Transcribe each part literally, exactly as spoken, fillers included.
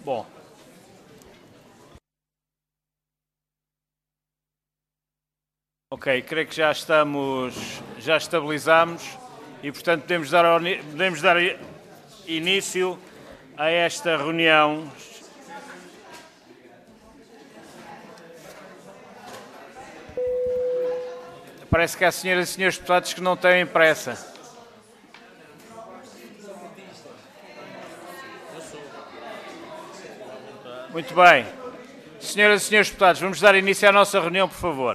Bom. Ok, creio que já estamos, já estabilizamos e, portanto, podemos dar, podemos dar início a esta reunião. Parece que há senhoras e senhores deputados que não têm pressa. Muito bem. Senhoras e senhores deputados, vamos dar início à nossa reunião, por favor.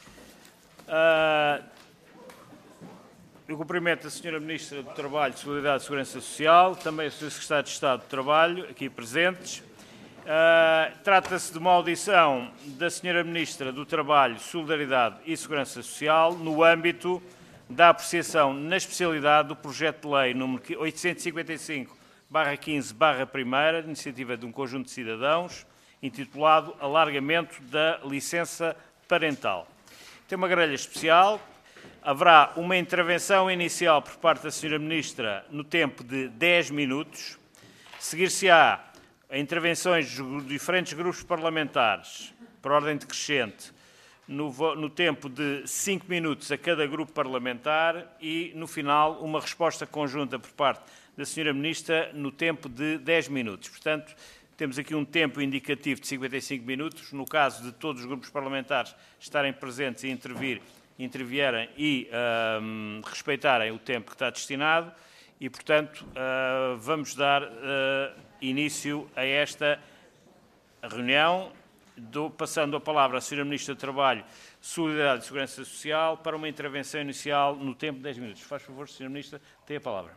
Uh, eu cumprimento a senhora Ministra do Trabalho, Solidariedade e Segurança Social, também o senhor Secretário de Estado do Trabalho, aqui presentes. Uh, Trata-se de uma audição da senhora Ministra do Trabalho, Solidariedade e Segurança Social no âmbito da apreciação na especialidade do projeto de lei número oitocentos e cinquenta e cinco barra quinze barra primeira, iniciativa de um conjunto de cidadãos, intitulado Alargamento da Licença Parental. Tem uma grelha especial. Haverá uma intervenção inicial por parte da senhora Ministra no tempo de dez minutos. Seguir-se-á a intervenções dos diferentes grupos parlamentares, por ordem decrescente, no, no tempo de cinco minutos a cada grupo parlamentar e, no final, uma resposta conjunta por parte da senhora Ministra no tempo de dez minutos. Portanto, temos aqui um tempo indicativo de cinquenta e cinco minutos. No caso de todos os grupos parlamentares estarem presentes e intervir, intervierem e uh, respeitarem o tempo que está destinado e, portanto, uh, vamos dar uh, início a esta reunião, do, passando a palavra à senhora Ministra do Trabalho, Solidariedade e Segurança Social para uma intervenção inicial no tempo de dez minutos. Faz favor, senhora Ministra, tem a palavra.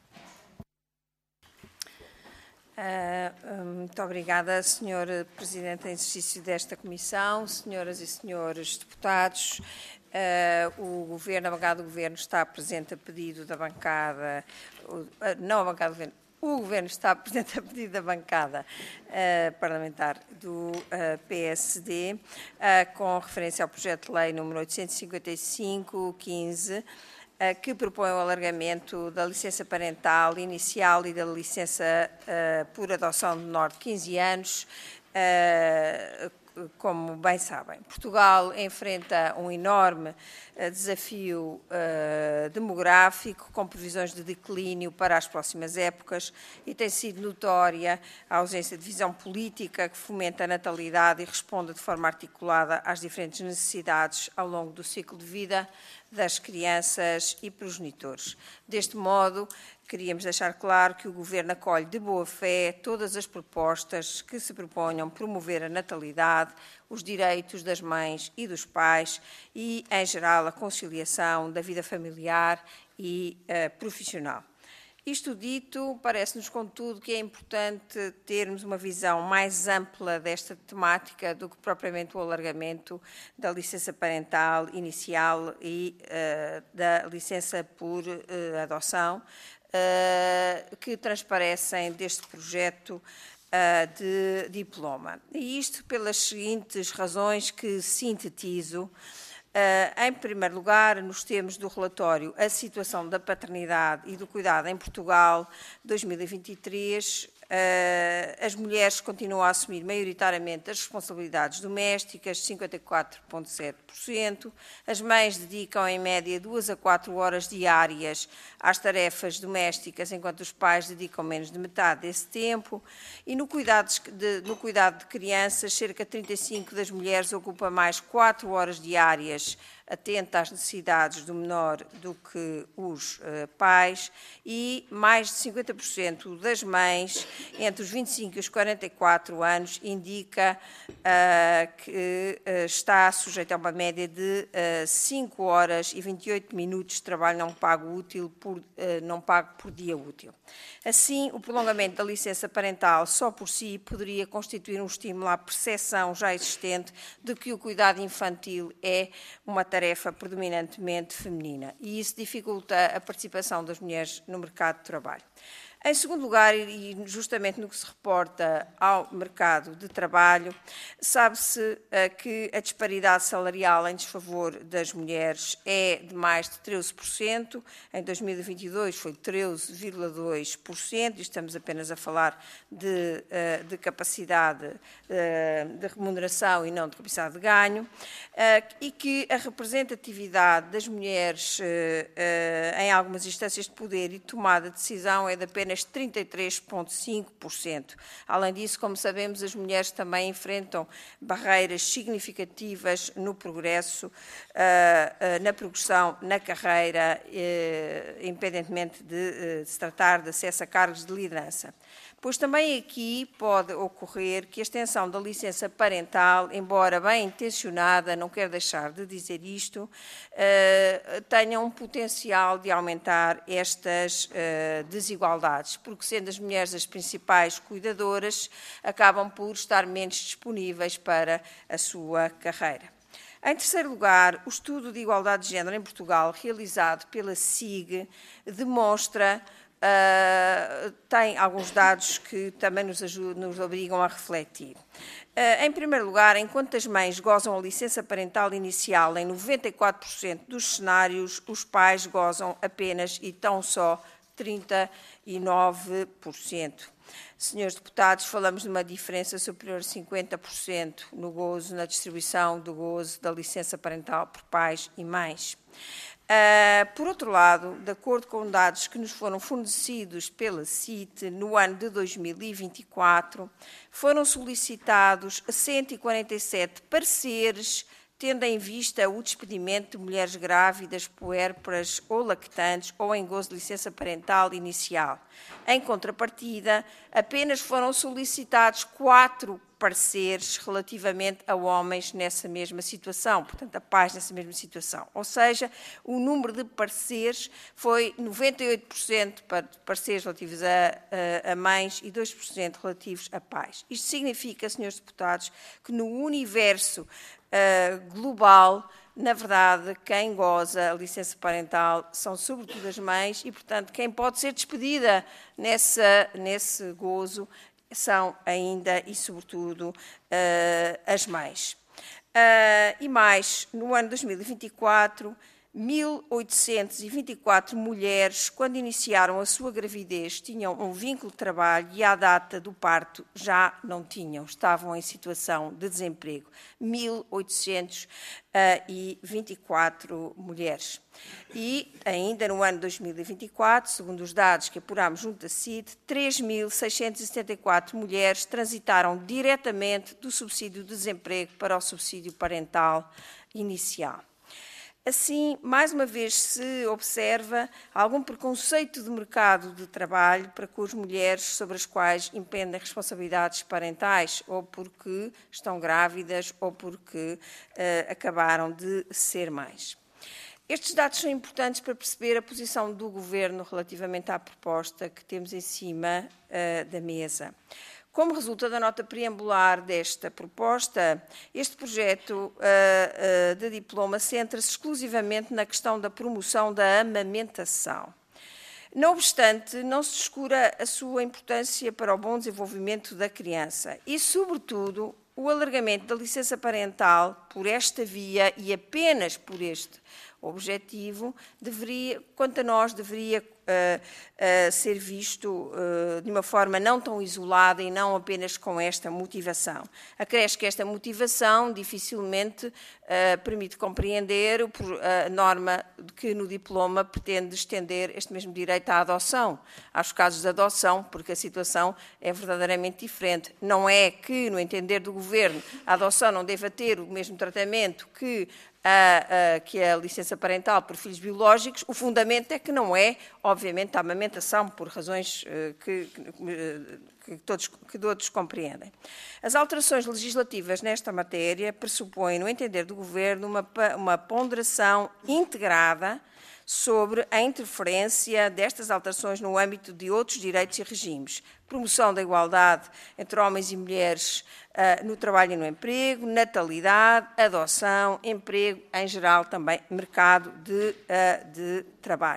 Uh, muito obrigada, senhor Presidente em exercício desta Comissão, senhoras e senhores deputados. Uh, o Governo, a bancada do Governo está presente a pedido da bancada, uh, não a bancada do Governo, o Governo está presente a pedido da bancada uh, parlamentar do uh, P S D, uh, com referência ao projeto de lei número oitocentos e cinquenta e cinco barra quinze, que propõe o alargamento da licença parental inicial e da licença uh, por adoção de menor de quinze anos, uh, como bem sabem. Portugal enfrenta um enorme uh, desafio uh, demográfico, com previsões de declínio para as próximas épocas, e tem sido notória a ausência de visão política que fomenta a natalidade e responda de forma articulada às diferentes necessidades ao longo do ciclo de vida das crianças e progenitores. Deste modo, queríamos deixar claro que o Governo acolhe de boa fé todas as propostas que se proponham promover a natalidade, os direitos das mães e dos pais e, em geral, a conciliação da vida familiar e uh, profissional. Isto dito, parece-nos, contudo, que é importante termos uma visão mais ampla desta temática do que propriamente o alargamento da licença parental inicial e uh, da licença por uh, adoção, uh, que transparecem deste projeto uh, de diploma. E isto pelas seguintes razões que sintetizo. Uh, em primeiro lugar, nos termos do relatório A Situação da Paternidade e do Cuidado em Portugal, dois mil e vinte e três, uh, as mulheres continuam a assumir maioritariamente as responsabilidades domésticas, cinquenta e quatro vírgula sete por cento, as mães dedicam em média duas a quatro horas diárias às tarefas domésticas, enquanto os pais dedicam menos de metade desse tempo, e no cuidado de, no cuidado de crianças, cerca de trinta e cinco por cento das mulheres ocupa mais quatro horas diárias atenta às necessidades do menor do que os uh, pais, e mais de cinquenta por cento das mães entre os vinte e cinco e os quarenta e quatro anos indica uh, que uh, está sujeita a uma média de uh, cinco horas e vinte e oito minutos de trabalho não pago útil por, uh, não pago por dia útil. Assim, o prolongamento da licença parental só por si poderia constituir um estímulo à percepção já existente de que o cuidado infantil é uma tarefa predominantemente feminina, e isso dificulta a participação das mulheres no mercado de trabalho. Em segundo lugar, e justamente no que se reporta ao mercado de trabalho, sabe-se que a disparidade salarial em desfavor das mulheres é de mais de treze por cento. Em dois mil e vinte e dois foi treze vírgula dois por cento, e estamos apenas a falar de, de capacidade de remuneração e não de capacidade de ganho, e que a representatividade das mulheres em algumas instâncias de poder e tomada de decisão é de apenas trinta e três vírgula cinco por cento. Além disso, como sabemos, as mulheres também enfrentam barreiras significativas no progresso, na progressão, na carreira, independentemente de se tratar de acesso a cargos de liderança. Pois também aqui pode ocorrer que a extensão da licença parental, embora bem intencionada, não quero deixar de dizer isto, tenha um potencial de aumentar estas desigualdades, porque sendo as mulheres as principais cuidadoras, acabam por estar menos disponíveis para a sua carreira. Em terceiro lugar, o estudo de igualdade de género em Portugal, realizado pela S I G, demonstra Uh, tem alguns dados que também nos, ajudam, nos obrigam a refletir. Uh, em primeiro lugar, enquanto as mães gozam a licença parental inicial em noventa e quatro por cento dos cenários, os pais gozam apenas e tão só trinta e nove por cento. Senhores deputados, falamos de uma diferença superior a cinquenta por cento no gozo, na distribuição do gozo da licença parental por pais e mães. Uh, por outro lado, de acordo com dados que nos foram fornecidos pela C I T, no ano de dois mil e vinte e quatro, foram solicitados cento e quarenta e sete pareceres, tendo em vista o despedimento de mulheres grávidas, puérperas ou lactantes ou em gozo de licença parental inicial. Em contrapartida, apenas foram solicitados quatro pareceres relativamente a homens nessa mesma situação, portanto, a pais nessa mesma situação. Ou seja, o número de pareceres foi noventa e oito por cento para pareceres relativos a, a, a mães e dois por cento relativos a pais. Isto significa, senhores deputados, que no universo uh, global, na verdade, quem goza a licença parental são sobretudo as mães e, portanto, quem pode ser despedida nessa, nesse gozo são ainda e, sobretudo, uh, as mães. Uh, e mais, no ano dois mil e vinte e quatro, mil oitocentas e vinte e quatro mulheres, quando iniciaram a sua gravidez, tinham um vínculo de trabalho e, à data do parto, já não tinham, estavam em situação de desemprego. mil oitocentas e vinte e quatro mulheres. E, ainda no ano dois mil e vinte e quatro, segundo os dados que apurámos junto da C I D, três mil seiscentas e setenta e quatro mulheres transitaram diretamente do subsídio de desemprego para o subsídio parental inicial. Assim, mais uma vez se observa algum preconceito de mercado de trabalho para com as mulheres sobre as quais impendem responsabilidades parentais, ou porque estão grávidas ou porque uh, acabaram de ser mães. Estes dados são importantes para perceber a posição do Governo relativamente à proposta que temos em cima uh, da mesa. Como resulta da nota preambular desta proposta, este projeto uh, uh, de diploma centra-se exclusivamente na questão da promoção da amamentação. Não obstante, não se descura a sua importância para o bom desenvolvimento da criança e, sobretudo, o alargamento da licença parental por esta via e apenas por este objetivo, deveria, quanto a nós, deveria uh, uh, ser visto uh, de uma forma não tão isolada e não apenas com esta motivação. Acresce que esta motivação dificilmente uh, permite compreender a norma que no diploma pretende estender este mesmo direito à adoção, aos casos de adoção, porque a situação é verdadeiramente diferente. Não é que, no entender do Governo, a adoção não deva ter o mesmo tratamento que A, a, que a licença parental por filhos biológicos, o fundamento é que não é, obviamente, a amamentação, por razões uh, que, que, que, todos, que todos compreendem. As alterações legislativas nesta matéria pressupõem, no entender do Governo, uma, uma ponderação integrada sobre a interferência destas alterações no âmbito de outros direitos e regimes, promoção da igualdade entre homens e mulheres uh, no trabalho e no emprego, natalidade, adoção, emprego, em geral também mercado de, uh, de trabalho.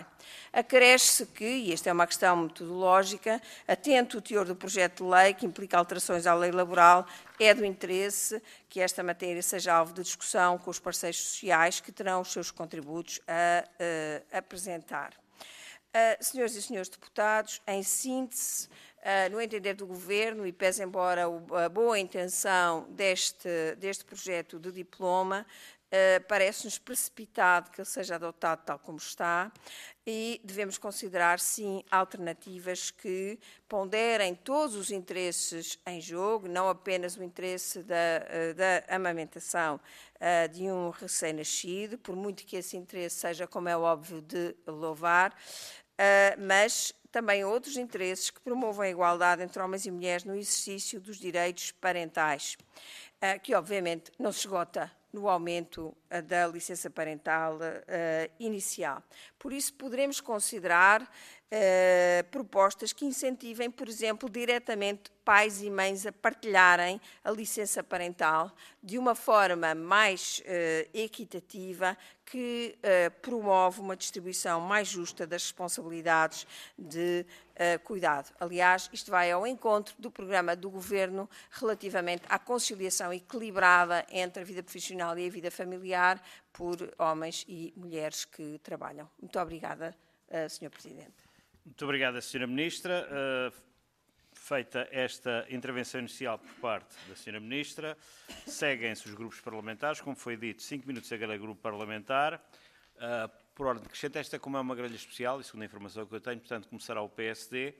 Acresce que, e esta é uma questão metodológica, atento o teor do projeto de lei que implica alterações à lei laboral, é do interesse que esta matéria seja alvo de discussão com os parceiros sociais que terão os seus contributos a uh, apresentar. Uh, senhoras e senhores deputados, em síntese, uh, no entender do Governo, e pese embora a boa intenção deste, deste projeto de diploma, Uh, parece-nos precipitado que ele seja adotado tal como está e devemos considerar, sim, alternativas que ponderem todos os interesses em jogo, não apenas o interesse da, uh, da amamentação uh, de um recém-nascido, por muito que esse interesse seja, como é óbvio, de louvar, uh, mas também outros interesses que promovam a igualdade entre homens e mulheres no exercício dos direitos parentais, uh, que obviamente não se esgota no aumento da licença parental uh, inicial. Por isso, poderemos considerar uh, propostas que incentivem, por exemplo, diretamente pais e mães a partilharem a licença parental de uma forma mais uh, equitativa, que uh, promove uma distribuição mais justa das responsabilidades de uh, cuidado. Aliás, isto vai ao encontro do programa do Governo relativamente à conciliação equilibrada entre a vida profissional e a vida familiar por homens e mulheres que trabalham. Muito obrigada, uh, senhor Presidente. Muito obrigada, senhora Ministra. Uh, feita esta intervenção inicial por parte da senhora Ministra, seguem-se os grupos parlamentares, como foi dito, cinco minutos a cada grupo parlamentar. Uh, por ordem crescente, esta como é uma grelha especial, e segundo a informação que eu tenho, portanto, começará o P S D.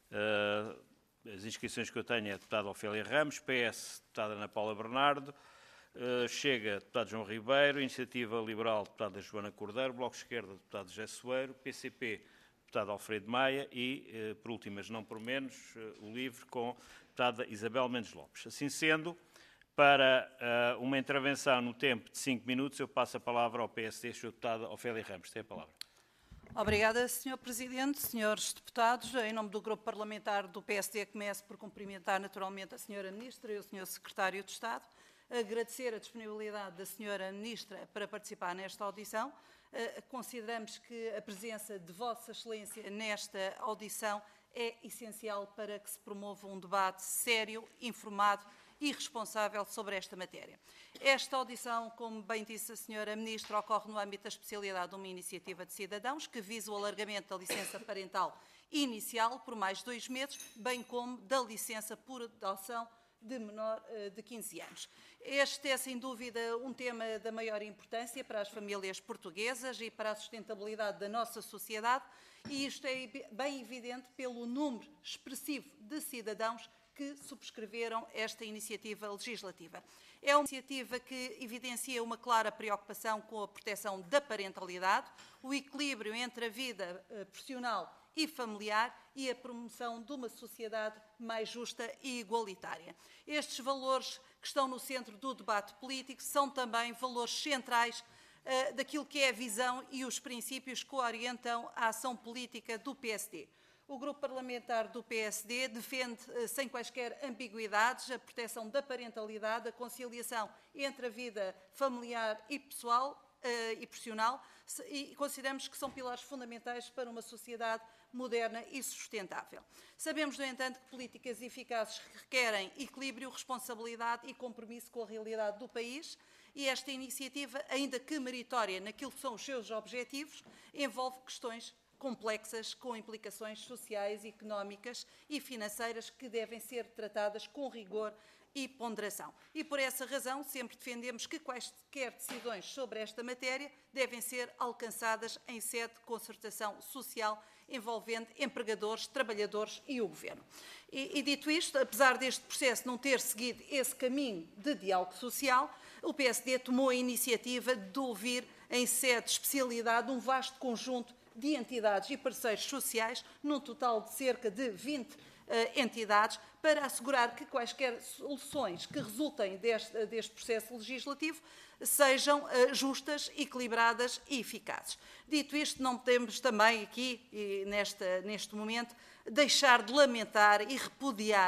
Uh, as inscrições que eu tenho é a deputada Ofélia Ramos, P S, deputada Ana Paula Bernardo, uh, Chega, deputado João Ribeiro, Iniciativa Liberal, deputada Joana Cordeiro, Bloco de Esquerda, deputado José Soeiro, P C P, deputado Alfredo Maia e, por último, mas não por menos, o LIVRE com a deputada Isabel Mendes Lopes. Assim sendo, para uh, uma intervenção no tempo de cinco minutos, eu passo a palavra ao P S D, senhora deputada Ofélia Ramos. Tem a palavra. Obrigada, senhor Presidente, senhores deputados. Em nome do Grupo Parlamentar do P S D, começo por cumprimentar naturalmente a senhora Ministra e o senhor Secretário de Estado, agradecer a disponibilidade da senhora Ministra para participar nesta audição. Consideramos que a presença de Vossa Excelência nesta audição é essencial para que se promova um debate sério, informado e responsável sobre esta matéria. Esta audição, como bem disse a senhora Ministra, ocorre no âmbito da especialidade de uma iniciativa de cidadãos que visa o alargamento da licença parental inicial por mais dois meses, bem como da licença por adoção de menor de quinze anos. Este é, sem dúvida, um tema da maior importância para as famílias portuguesas e para a sustentabilidade da nossa sociedade, e isto é bem evidente pelo número expressivo de cidadãos que subscreveram esta iniciativa legislativa. É uma iniciativa que evidencia uma clara preocupação com a proteção da parentalidade, o equilíbrio entre a vida profissional e familiar e a promoção de uma sociedade mais justa e igualitária. Estes valores que estão no centro do debate político são também valores centrais uh, daquilo que é a visão e os princípios que orientam a ação política do P S D. O Grupo Parlamentar do P S D defende, uh, sem quaisquer ambiguidades, a proteção da parentalidade, a conciliação entre a vida familiar e pessoal uh, e profissional, e consideramos que são pilares fundamentais para uma sociedade moderna e sustentável. Sabemos, no entanto, que políticas eficazes requerem equilíbrio, responsabilidade e compromisso com a realidade do país, e esta iniciativa, ainda que meritória naquilo que são os seus objetivos, envolve questões complexas com implicações sociais, económicas e financeiras que devem ser tratadas com rigor e ponderação. E por essa razão sempre defendemos que quaisquer decisões sobre esta matéria devem ser alcançadas em sede de concertação social envolvendo empregadores, trabalhadores e o Governo. E, e dito isto, apesar deste processo não ter seguido esse caminho de diálogo social, o P S D tomou a iniciativa de ouvir em sede de especialidade um vasto conjunto de entidades e parceiros sociais, num total de cerca de vinte uh, entidades, para assegurar que quaisquer soluções que resultem deste, deste processo legislativo sejam uh, justas, equilibradas e eficazes. Dito isto, não podemos também aqui, nesta, neste momento, deixar de lamentar e repudiar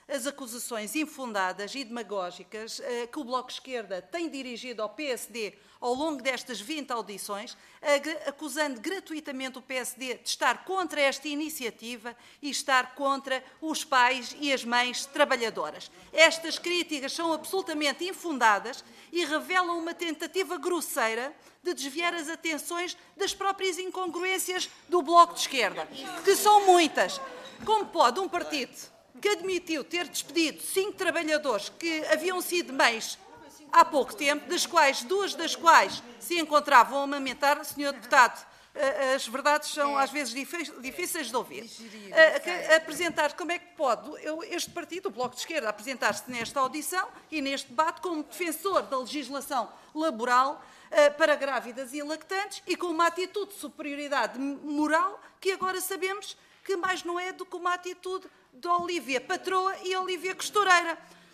as acusações infundadas e demagógicas eh, que o Bloco de Esquerda tem dirigido ao P S D ao longo destas vinte audições, acusando gratuitamente o P S D de estar contra esta iniciativa e estar contra os pais e as mães trabalhadoras. Estas críticas são absolutamente infundadas e revelam uma tentativa grosseira de desviar as atenções das próprias incongruências do Bloco de Esquerda, que são muitas. Como pode um partido que admitiu ter despedido cinco trabalhadores que haviam sido mães há pouco tempo, das quais, duas das quais se encontravam a amamentar, senhor Deputado, as verdades são às vezes difíceis de ouvir. Apresentar, como é que pode este partido, o Bloco de Esquerda, apresentar-se nesta audição e neste debate como defensor da legislação laboral para grávidas e lactantes e com uma atitude de superioridade moral que agora sabemos que mais não é do que uma atitude de Olívia Patroa e Olívia Costureira.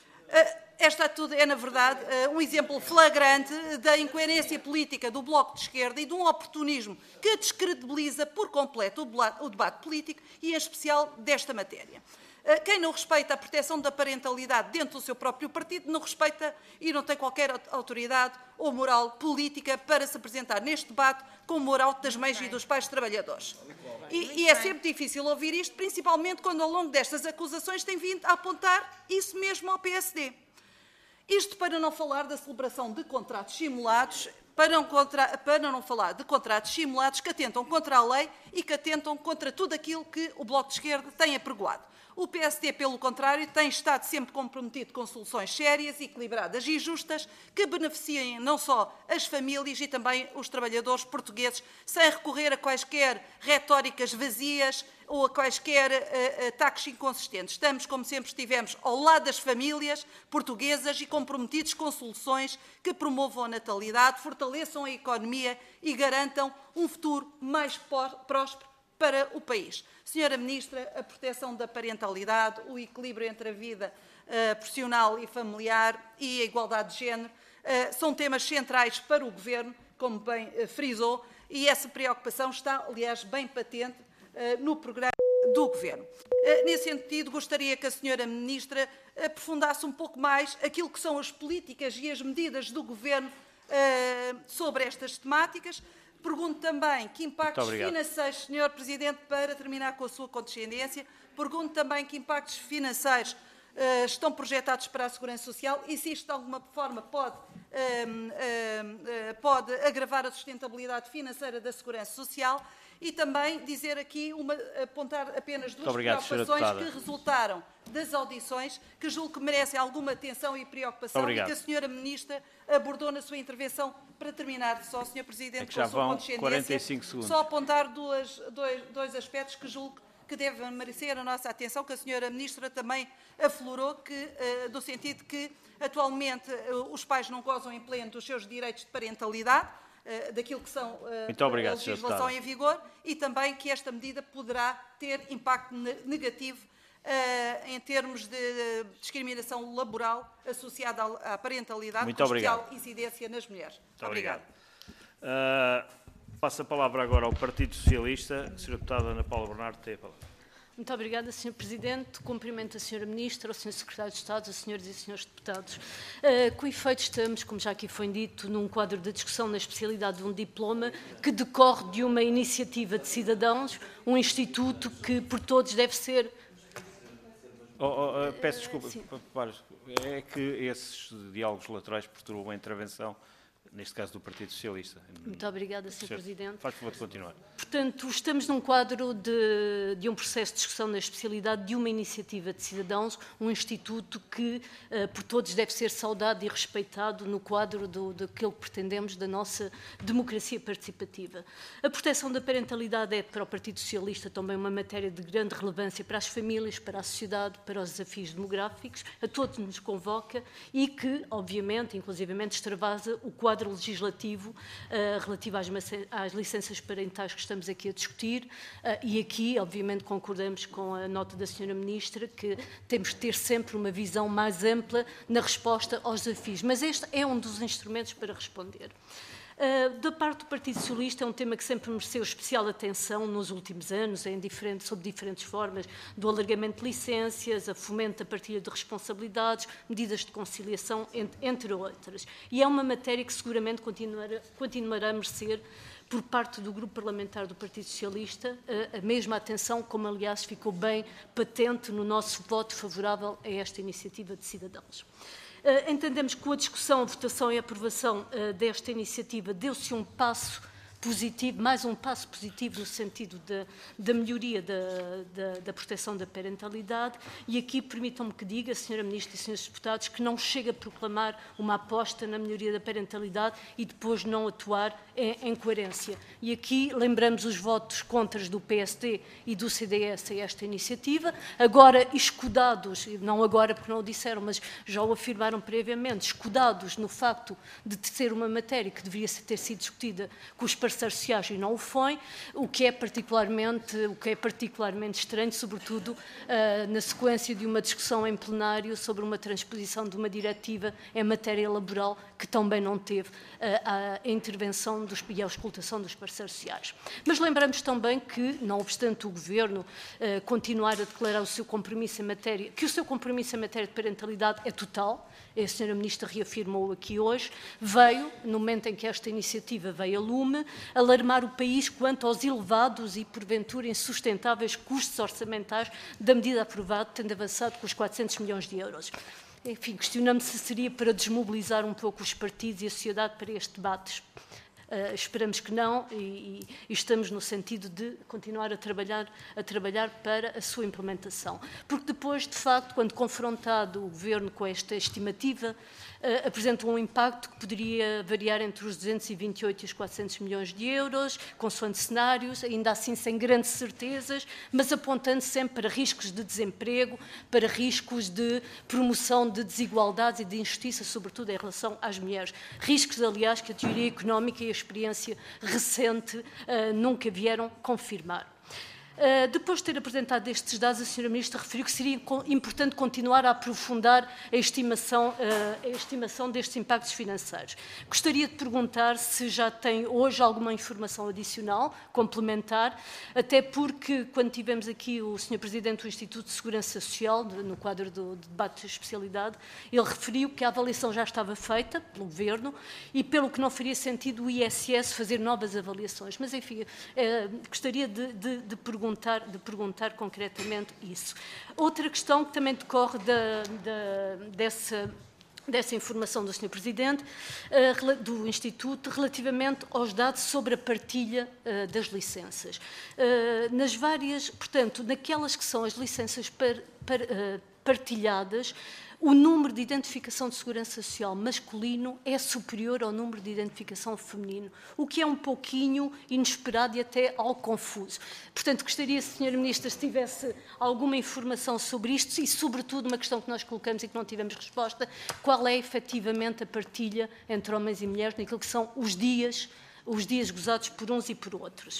Esta atitude é, na verdade, um exemplo flagrante da incoerência política do Bloco de Esquerda e de um oportunismo que descredibiliza por completo o debate político e, em especial, desta matéria. Quem não respeita a proteção da parentalidade dentro do seu próprio partido não respeita e não tem qualquer autoridade ou moral política para se apresentar neste debate com moral das mães e dos pais trabalhadores. E, e é sempre difícil ouvir isto, principalmente quando ao longo destas acusações tem vindo a apontar isso mesmo ao P S D. Isto para não falar da celebração de contratos simulados, para não, contra, para não falar de contratos simulados que atentam contra a lei e que atentam contra tudo aquilo que o Bloco de Esquerda tem apregoado. O P S D, pelo contrário, tem estado sempre comprometido com soluções sérias, equilibradas e justas que beneficiem não só as famílias e também os trabalhadores portugueses, sem recorrer a quaisquer retóricas vazias ou a quaisquer uh, ataques inconsistentes. Estamos, como sempre estivemos, ao lado das famílias portuguesas e comprometidos com soluções que promovam a natalidade, fortaleçam a economia e garantam um futuro mais próspero para o país. Senhora Ministra, a proteção da parentalidade, o equilíbrio entre a vida uh, profissional e familiar e a igualdade de género uh, são temas centrais para o Governo, como bem uh, frisou, e essa preocupação está, aliás, bem patente uh, no programa do Governo. Uh, nesse sentido, gostaria que a Senhora Ministra aprofundasse um pouco mais aquilo que são as políticas e as medidas do Governo uh, sobre estas temáticas. Pergunto também que impactos financeiros, senhor Presidente, para terminar com a sua condescendência, pergunto também que impactos financeiros uh, estão projetados para a Segurança Social e se isto de alguma forma pode, uh, uh, uh, pode agravar a sustentabilidade financeira da Segurança Social e também dizer aqui, uma, apontar apenas duas preocupações que resultaram das audições, que julgo que merecem alguma atenção e preocupação e que a senhora Ministra abordou na sua intervenção. Para terminar, só, senhor Presidente, é que já com a sua vão quarenta e cinco segundos. Só apontar duas, dois, dois aspectos que julgo que devem merecer a nossa atenção, que a senhora Ministra também aflorou, que, uh, do sentido que, atualmente, uh, os pais não gozam em pleno dos seus direitos de parentalidade, uh, daquilo que são uh, obrigado, a legislação em vigor, e também que esta medida poderá ter impacto ne negativo Uh, em termos de discriminação laboral associada à parentalidade, Muito com obrigado. especial incidência nas mulheres. Muito obrigado. obrigado. Uh, passo a palavra agora ao Partido Socialista. A senhora Deputada Ana Paula Bernardo tem a palavra. Muito obrigada, senhor Presidente. Cumprimento a senhora Ministra, ao senhor Secretário de Estado, aos senhores e senhores deputados. Uh, com efeito, estamos, como já aqui foi dito, num quadro de discussão na especialidade de um diploma que decorre de uma iniciativa de cidadãos, um instituto que por todos deve ser... Oh, oh, oh, peço desculpa, uh, é que esses diálogos laterais perturbam a intervenção, neste caso do Partido Socialista. Muito obrigada, senhor Presidente. Faz favor de continuar. Portanto, estamos num quadro de, de um processo de discussão na especialidade de uma iniciativa de cidadãos, um instituto que, uh, por todos, deve ser saudado e respeitado no quadro do, daquilo que pretendemos da nossa democracia participativa. A proteção da parentalidade é, para o Partido Socialista, também uma matéria de grande relevância para as famílias, para a sociedade, para os desafios demográficos, a todos nos convoca e que, obviamente, inclusivamente, extravasa o quadro legislativo uh, relativo às, às licenças parentais que estamos aqui a discutir uh, e aqui, obviamente, concordamos com a nota da senhora Ministra que temos que ter sempre uma visão mais ampla na resposta aos desafios, mas este é um dos instrumentos para responder. Uh, da parte do Partido Socialista é um tema que sempre mereceu especial atenção nos últimos anos, em diferentes, sob diferentes formas, do alargamento de licenças, a fomento da partilha de responsabilidades, medidas de conciliação, entre, entre outras. E é uma matéria que seguramente continuará, continuará a merecer, por parte do Grupo Parlamentar do Partido Socialista, a mesma atenção, como aliás ficou bem patente no nosso voto favorável a esta iniciativa de cidadãos. Entendemos que com a discussão, a votação e a aprovação desta iniciativa deu-se um passo positivo, mais um passo positivo no sentido da, da melhoria da, da, da proteção da parentalidade, e aqui permitam-me que diga, senhora Ministra e senhores Deputados, que não chega a proclamar uma aposta na melhoria da parentalidade e depois não atuar em, em coerência. E aqui lembramos os votos contras do P S D e do C D S a esta iniciativa, agora escudados, não agora porque não o disseram, mas já o afirmaram previamente, escudados no facto de ser uma matéria que deveria ter sido discutida com os parceiros sociais e não o foi, o que é particularmente, o que é particularmente estranho, sobretudo uh, na sequência de uma discussão em plenário sobre uma transposição de uma diretiva em matéria laboral que também não teve uh, a intervenção dos, e a auscultação dos parceiros sociais. Mas lembramos também que, não obstante o Governo uh, continuar a declarar o seu compromisso em matéria, que o seu compromisso em matéria de parentalidade é total, a senhora Ministra reafirmou aqui hoje, veio, no momento em que esta iniciativa veio a lume, alarmar o país quanto aos elevados e, porventura, insustentáveis custos orçamentais da medida aprovada, tendo avançado com os quatrocentos milhões de euros. Enfim, questionamos se seria para desmobilizar um pouco os partidos e a sociedade para este debate. Uh, esperamos que não e, e estamos no sentido de continuar a trabalhar, a trabalhar para a sua implementação. Porque depois, de facto, quando confrontado o Governo com esta estimativa, uh, apresenta um impacto que poderia variar entre os duzentos e vinte e oito e os quatrocentos milhões de euros, consoante cenários, ainda assim sem grandes certezas, mas apontando sempre para riscos de desemprego, para riscos de promoção de desigualdades e de injustiça, sobretudo em relação às mulheres. Riscos, aliás, que a teoria económica e a experiência recente uh, nunca vieram confirmar. Uh, depois de ter apresentado estes dados, a senhora Ministra referiu que seria importante continuar a aprofundar a estimação, uh, a estimação destes impactos financeiros. Gostaria de perguntar se já tem hoje alguma informação adicional, complementar, até porque, quando tivemos aqui o senhor Presidente do Instituto de Segurança Social, no quadro do, do debate de especialidade, ele referiu que a avaliação já estava feita pelo Governo e pelo que não faria sentido o I S S fazer novas avaliações. Mas, enfim, uh, gostaria de, de, de perguntar de perguntar concretamente isso. Outra questão que também decorre da, da, dessa, dessa informação do senhor Presidente, uh, do Instituto, relativamente aos dados sobre a partilha uh, das licenças. Uh, nas várias, portanto, naquelas que são as licenças par, par, uh, partilhadas, o número de identificação de segurança social masculino é superior ao número de identificação feminino, o que é um pouquinho inesperado e até algo confuso. Portanto, gostaria, senhora Ministra, se tivesse alguma informação sobre isto e, sobretudo, uma questão que nós colocamos e que não tivemos resposta, qual é efetivamente a partilha entre homens e mulheres naquilo que são os dias, os dias gozados por uns e por outros.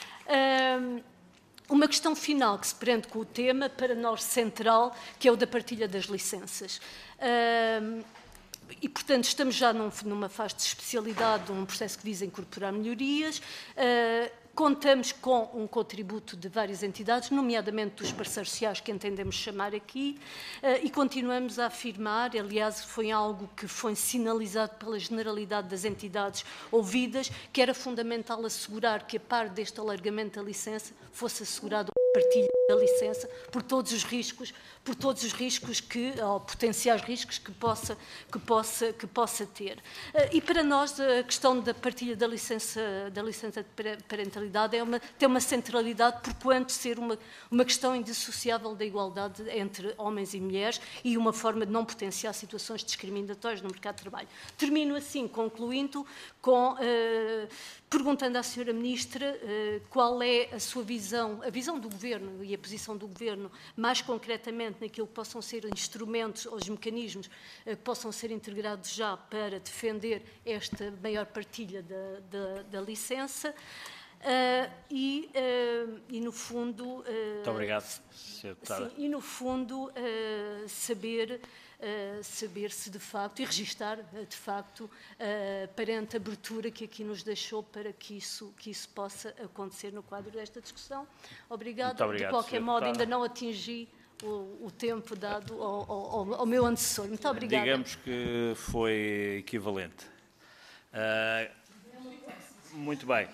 Um, Uma questão final que se prende com o tema, para nós central, que é o da partilha das licenças. Uh, e, portanto, estamos já num, numa fase de especialidade, num processo que visa incorporar melhorias. Uh, Contamos com um contributo de várias entidades, nomeadamente dos parceiros sociais que entendemos chamar aqui, e continuamos a afirmar, aliás, foi algo que foi sinalizado pela generalidade das entidades ouvidas, que era fundamental assegurar que, a par deste alargamento da licença, fosse assegurado a partilha da licença por todos os riscos, por todos os riscos que, ou potenciais riscos que possa, que possa, que possa ter. E para nós a questão da partilha da licença, da licença de parentalidade é uma, tem uma centralidade por quanto ser uma, uma questão indissociável da igualdade entre homens e mulheres e uma forma de não potenciar situações discriminatórias no mercado de trabalho. Termino assim, concluindo, com, uh, perguntando à senhora Ministra uh, qual é a sua visão, a visão do Governo e a posição do Governo, mais concretamente naquilo que possam ser instrumentos ou os mecanismos uh, que possam ser integrados já para defender esta maior partilha da, da, da licença. Uh, e, uh, e, no fundo... Uh, Muito obrigado, senhora Deputada. Sim, e, no fundo, uh, saber, uh, saber se de facto, e registar, uh, de facto, uh, perante a abertura que aqui nos deixou para que isso, que isso possa acontecer no quadro desta discussão. Obrigado. Muito obrigado, de qualquer senhora modo, Deputada. ainda não atingi o, o tempo dado ao, ao, ao meu antecessor. Muito obrigada. Digamos que foi equivalente. Uh, muito bem.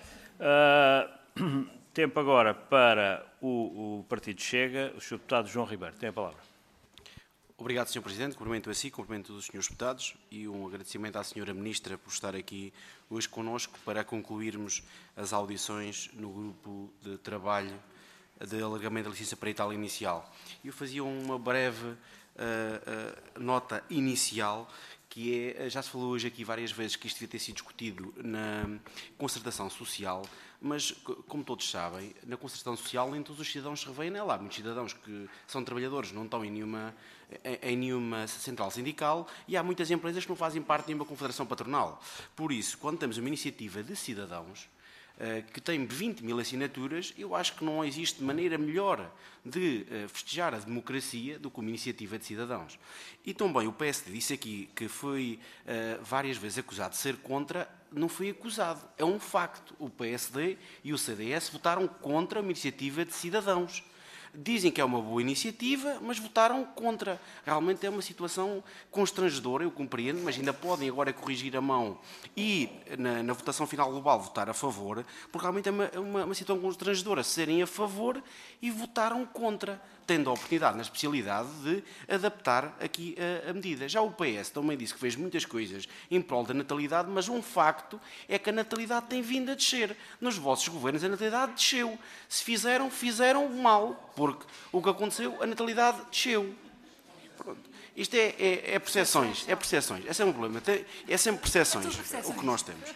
Uh, tempo agora para o, o Partido Chega, o senhor Deputado João Ribeiro. Tem a palavra. Obrigado, senhor Presidente. Cumprimento a si, cumprimento os senhores deputados e um agradecimento à senhora Ministra por estar aqui hoje connosco para concluirmos as audições no grupo de trabalho de alargamento da licença parental inicial. Eu fazia uma breve uh, uh, nota inicial, que é, já se falou hoje aqui várias vezes que isto devia ter sido discutido na concertação social, mas, como todos sabem, na concertação social nem todos os cidadãos se revêem nela. Há muitos cidadãos que são trabalhadores, não estão em nenhuma, em, em nenhuma central sindical, e há muitas empresas que não fazem parte de nenhuma confederação patronal. Por isso, quando temos uma iniciativa de cidadãos, que tem vinte mil assinaturas, eu acho que não existe maneira melhor de festejar a democracia do que uma iniciativa de cidadãos. E também o P S D disse aqui que foi uh, várias vezes acusado de ser contra, não foi acusado. É um facto. O P S D e o C D S votaram contra uma iniciativa de cidadãos. Dizem que é uma boa iniciativa, mas votaram contra. Realmente é uma situação constrangedora, eu compreendo, mas ainda podem agora corrigir a mão e, na, na votação final global, votar a favor, porque realmente é uma, uma, uma situação constrangedora serem a favor e votaram contra, tendo a oportunidade, na especialidade, de adaptar aqui a, a medida. Já o P S também disse que fez muitas coisas em prol da natalidade, mas um facto é que a natalidade tem vindo a descer. Nos vossos governos a natalidade desceu. Se fizeram, fizeram mal, porque o que aconteceu, a natalidade desceu. Pronto. Isto é, é, é percepções, é percepções. Esse é um problema. É sempre percepções, o que nós temos.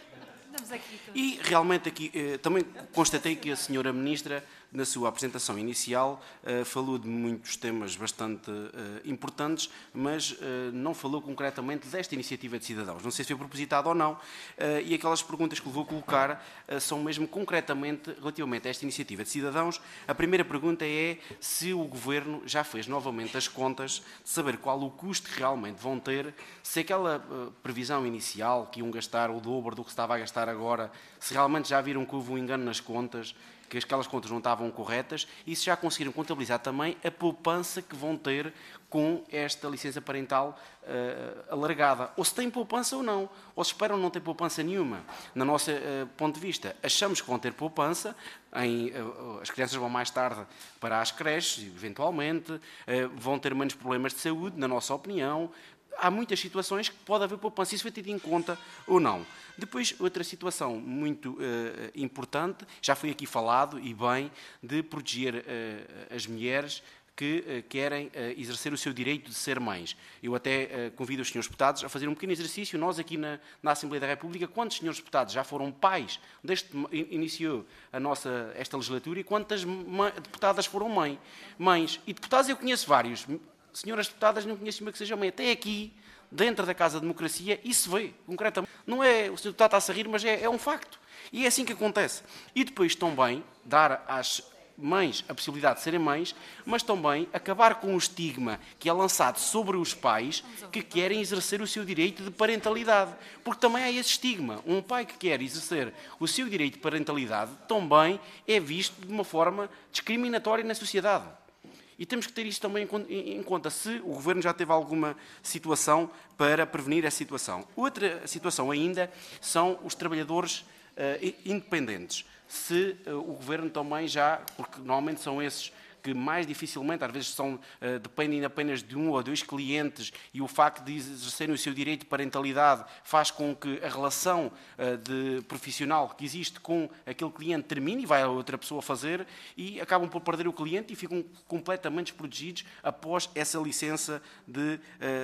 E realmente aqui eh, também constatei que a senhora Ministra, na sua apresentação inicial, eh, falou de muitos temas bastante eh, importantes, mas eh, não falou concretamente desta iniciativa de cidadãos. Não sei se foi propositado ou não, eh, e aquelas perguntas que lhe vou colocar eh, são mesmo concretamente relativamente a esta iniciativa de cidadãos. A primeira pergunta é se o Governo já fez novamente as contas de saber qual o custo que realmente vão ter, se aquela eh, previsão inicial que iam gastar o dobro do que se estava a gastar agora, se realmente já viram que houve um engano nas contas, que aquelas contas não estavam corretas, e se já conseguiram contabilizar também a poupança que vão ter com esta licença parental uh, alargada. Ou se tem poupança ou não, ou se esperam não ter poupança nenhuma. Na nossa uh, ponto de vista, achamos que vão ter poupança, em, uh, as crianças vão mais tarde para as creches, eventualmente, uh, vão ter menos problemas de saúde, na nossa opinião. Há muitas situações que pode haver poupança, isso foi tido em conta ou não. Depois, outra situação muito uh, importante, já foi aqui falado, e bem, de proteger uh, as mulheres que uh, querem uh, exercer o seu direito de ser mães. Eu até uh, convido os senhores deputados a fazer um pequeno exercício. Nós aqui na, na Assembleia da República, quantos senhores deputados já foram pais, desde que iniciou a nossa, esta legislatura, e quantas deputadas foram mãe, mães? E deputados eu conheço vários. Senhoras deputadas, não conheço uma que seja mãe. Até aqui, dentro da Casa da Democracia, isso se vê, concretamente. Não é, o senhor deputado está a rir, mas é, é um facto. E é assim que acontece. E depois também dar às mães a possibilidade de serem mães, mas também acabar com o estigma que é lançado sobre os pais que querem exercer o seu direito de parentalidade. Porque também há esse estigma. Um pai que quer exercer o seu direito de parentalidade também é visto de uma forma discriminatória na sociedade. E temos que ter isso também em conta, se o Governo já teve alguma situação para prevenir essa situação. Outra situação ainda são os trabalhadores uh, independentes. Se uh, o Governo também já, porque normalmente são esses que mais dificilmente, às vezes são, uh, dependem apenas de um ou dois clientes, e o facto de exercerem o seu direito de parentalidade faz com que a relação uh, de profissional que existe com aquele cliente termine e vai a outra pessoa fazer, e acabam por perder o cliente e ficam completamente desprotegidos após essa licença de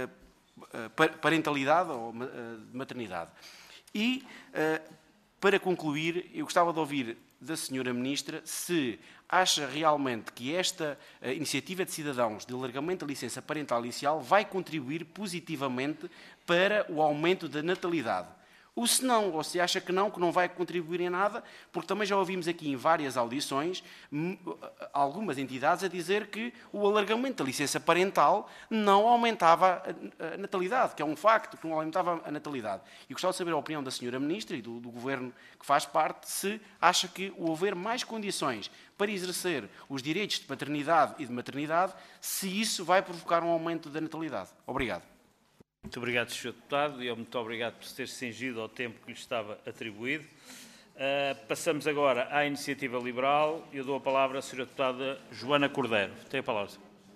uh, parentalidade ou uh, de maternidade. E, uh, para concluir, eu gostava de ouvir da senhora Ministra se acha realmente que esta uh, iniciativa de cidadãos de alargamento da licença parental inicial vai contribuir positivamente para o aumento da natalidade. ou se não, ou se acha que não, que não vai contribuir em nada, porque também já ouvimos aqui em várias audições algumas entidades a dizer que o alargamento da licença parental não aumentava a natalidade, que é um facto, que não aumentava a natalidade. E gostava de saber a opinião da senhora Ministra e do, do Governo que faz parte, se acha que o haver mais condições para exercer os direitos de paternidade e de maternidade, se isso vai provocar um aumento da natalidade. Obrigado. Muito obrigado, senhor Deputado, e muito obrigado por ter cingido ao tempo que lhe estava atribuído. Uh, passamos agora à Iniciativa Liberal. Eu dou a palavra à senhora Deputada Joana Cordeiro. Tem a palavra.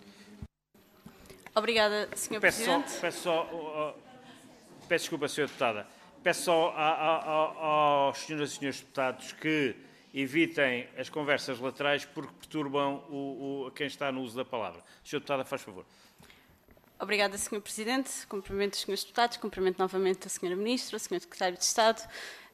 Obrigada, senhor peço Presidente. Só, peço, só, uh, peço desculpa, senhora Deputada. Peço só a, a, a, aos senhores e senhores deputados que evitem as conversas laterais porque perturbam o, o, quem está no uso da palavra. senhora Deputada, faz favor. Obrigada, senhor Presidente. Cumprimento os senhores deputados, cumprimento novamente a senhora Ministra, o senhor Secretário de Estado.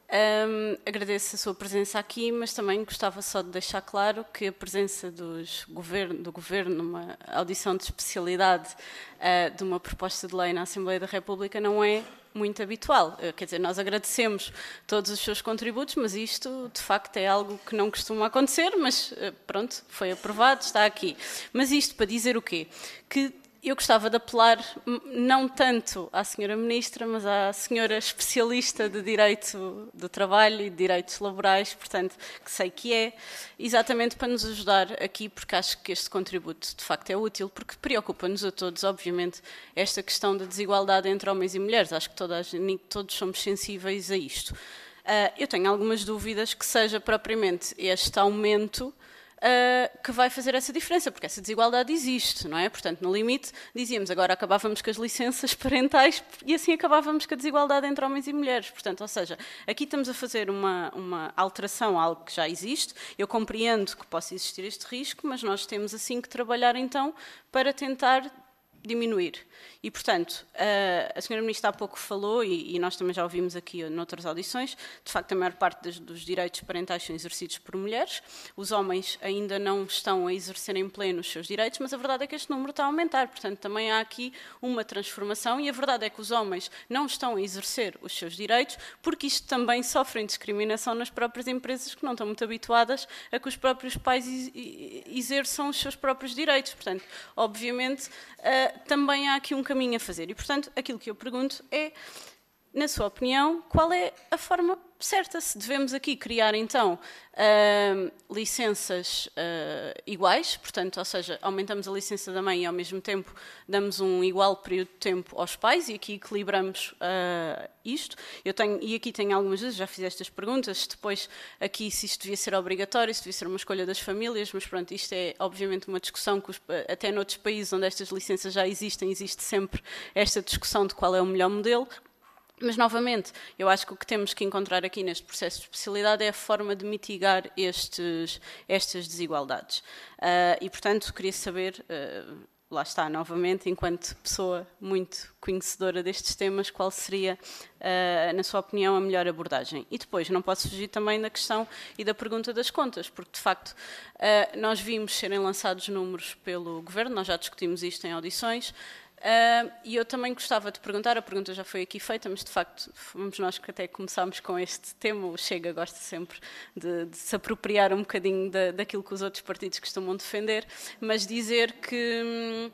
Um, agradeço a sua presença aqui, mas também gostava só de deixar claro que a presença dos governo, do Governo numa audição de especialidade uh, de uma proposta de lei na Assembleia da República não é muito habitual. Uh, quer dizer, nós agradecemos todos os seus contributos, mas isto, de facto, é algo que não costuma acontecer, mas uh, pronto, foi aprovado, está aqui. Mas isto para dizer o quê? Que eu gostava de apelar não tanto à senhora Ministra, mas à senhora especialista de Direito do Trabalho e de Direitos Laborais, portanto, que sei que é, exatamente para nos ajudar aqui, porque acho que este contributo de facto é útil, porque preocupa-nos a todos, obviamente, esta questão da desigualdade entre homens e mulheres. Acho que todas, todos somos sensíveis a isto. Uh, eu tenho algumas dúvidas que seja propriamente este aumento Uh, que vai fazer essa diferença, porque essa desigualdade existe, não é? Portanto, no limite, dizíamos, agora acabávamos com as licenças parentais e assim acabávamos com a desigualdade entre homens e mulheres. Portanto, ou seja, aqui estamos a fazer uma, uma alteração a algo que já existe. Eu compreendo que possa existir este risco, mas nós temos assim que trabalhar então para tentar diminuir. E, portanto, a senhora Ministra há pouco falou, e, e nós também já ouvimos aqui noutras audições, de facto a maior parte dos, dos direitos parentais são exercidos por mulheres, os homens ainda não estão a exercer em pleno os seus direitos, mas a verdade é que este número está a aumentar, portanto também há aqui uma transformação e a verdade é que os homens não estão a exercer os seus direitos porque isto também sofrem discriminação nas próprias empresas que não estão muito habituadas a que os próprios pais exerçam os seus próprios direitos, portanto, obviamente, uh, também há aqui um caminho a fazer. E, portanto, aquilo que eu pergunto é, na sua opinião, qual é a forma certa? Se devemos aqui criar, então, uh, licenças uh, iguais, portanto, ou seja, aumentamos a licença da mãe e, ao mesmo tempo, damos um igual período de tempo aos pais e aqui equilibramos uh, isto. Eu tenho, e aqui tenho algumas vezes, já fiz estas perguntas, depois aqui se isto devia ser obrigatório, se devia ser uma escolha das famílias, mas pronto, isto é obviamente uma discussão que os, até noutros países onde estas licenças já existem, existe sempre esta discussão de qual é o melhor modelo. Mas, novamente, eu acho que o que temos que encontrar aqui neste processo de especialidade é a forma de mitigar estes, estas desigualdades. Uh, e, portanto, queria saber, uh, lá está, novamente, enquanto pessoa muito conhecedora destes temas, qual seria, uh, na sua opinião, a melhor abordagem. E depois, não posso fugir também da questão e da pergunta das contas, porque, de facto, uh, nós vimos serem lançados números pelo Governo, nós já discutimos isto em audições. Uh, e eu também gostava de perguntar, a pergunta já foi aqui feita, mas de facto fomos nós que até começámos com este tema, o Chega gosta sempre de, de se apropriar um bocadinho da, daquilo que os outros partidos costumam defender, mas dizer que hum,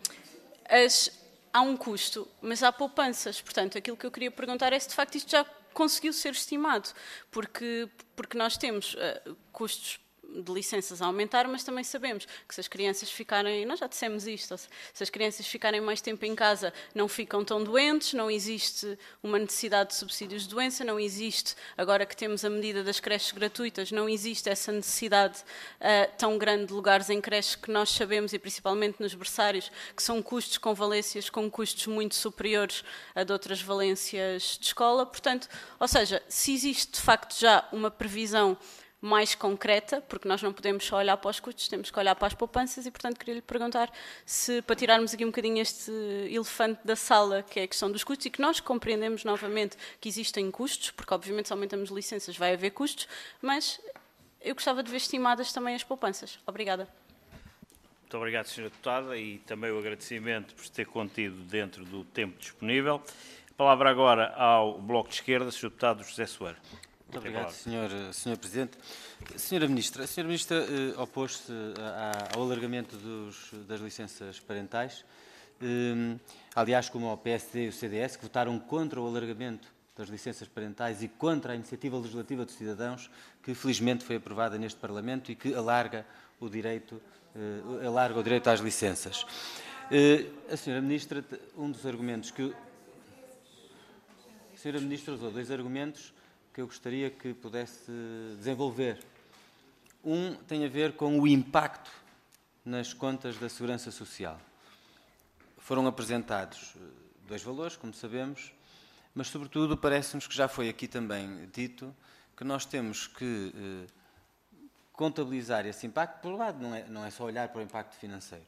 as, há um custo, mas há poupanças, portanto aquilo que eu queria perguntar é se de facto isto já conseguiu ser estimado, porque, porque nós temos uh, custos de licenças a aumentar, mas também sabemos que se as crianças ficarem, nós já dissemos isto, se as crianças ficarem mais tempo em casa não ficam tão doentes, não existe uma necessidade de subsídios de doença, não existe, agora que temos a medida das creches gratuitas, não existe essa necessidade uh, tão grande de lugares em creches que nós sabemos, e principalmente nos berçários, que são custos com valências com custos muito superiores a de outras valências de escola, portanto, ou seja, se existe de facto já uma previsão mais concreta, porque nós não podemos só olhar para os custos, temos que olhar para as poupanças e, portanto, queria-lhe perguntar se, para tirarmos aqui um bocadinho este elefante da sala, que é a questão dos custos, e que nós compreendemos novamente que existem custos, porque, obviamente, se aumentamos licenças vai haver custos, mas eu gostava de ver estimadas também as poupanças. Obrigada. Muito obrigado, senhora Deputada, e também o agradecimento por ter contido dentro do tempo disponível. A palavra agora ao Bloco de Esquerda, senhor Deputado José Soeiro. Muito obrigado, senhor, senhor Presidente. Senhora Ministra, a Senhora Ministra eh, opôs-se ao alargamento dos, das licenças parentais, eh, aliás, como ao P S D e o C D S, que votaram contra o alargamento das licenças parentais e contra a iniciativa legislativa dos cidadãos, que felizmente foi aprovada neste Parlamento e que alarga o direito, eh, alarga o direito às licenças. Eh, a Senhora Ministra, um dos argumentos que... A Senhora Ministra usou dois argumentos que eu gostaria que pudesse desenvolver. Um tem a ver com o impacto nas contas da Segurança Social. Foram apresentados dois valores, como sabemos, mas, sobretudo, parece-nos que já foi aqui também dito que nós temos que eh, contabilizar esse impacto. Por um lado, não é, não é só olhar para o impacto financeiro,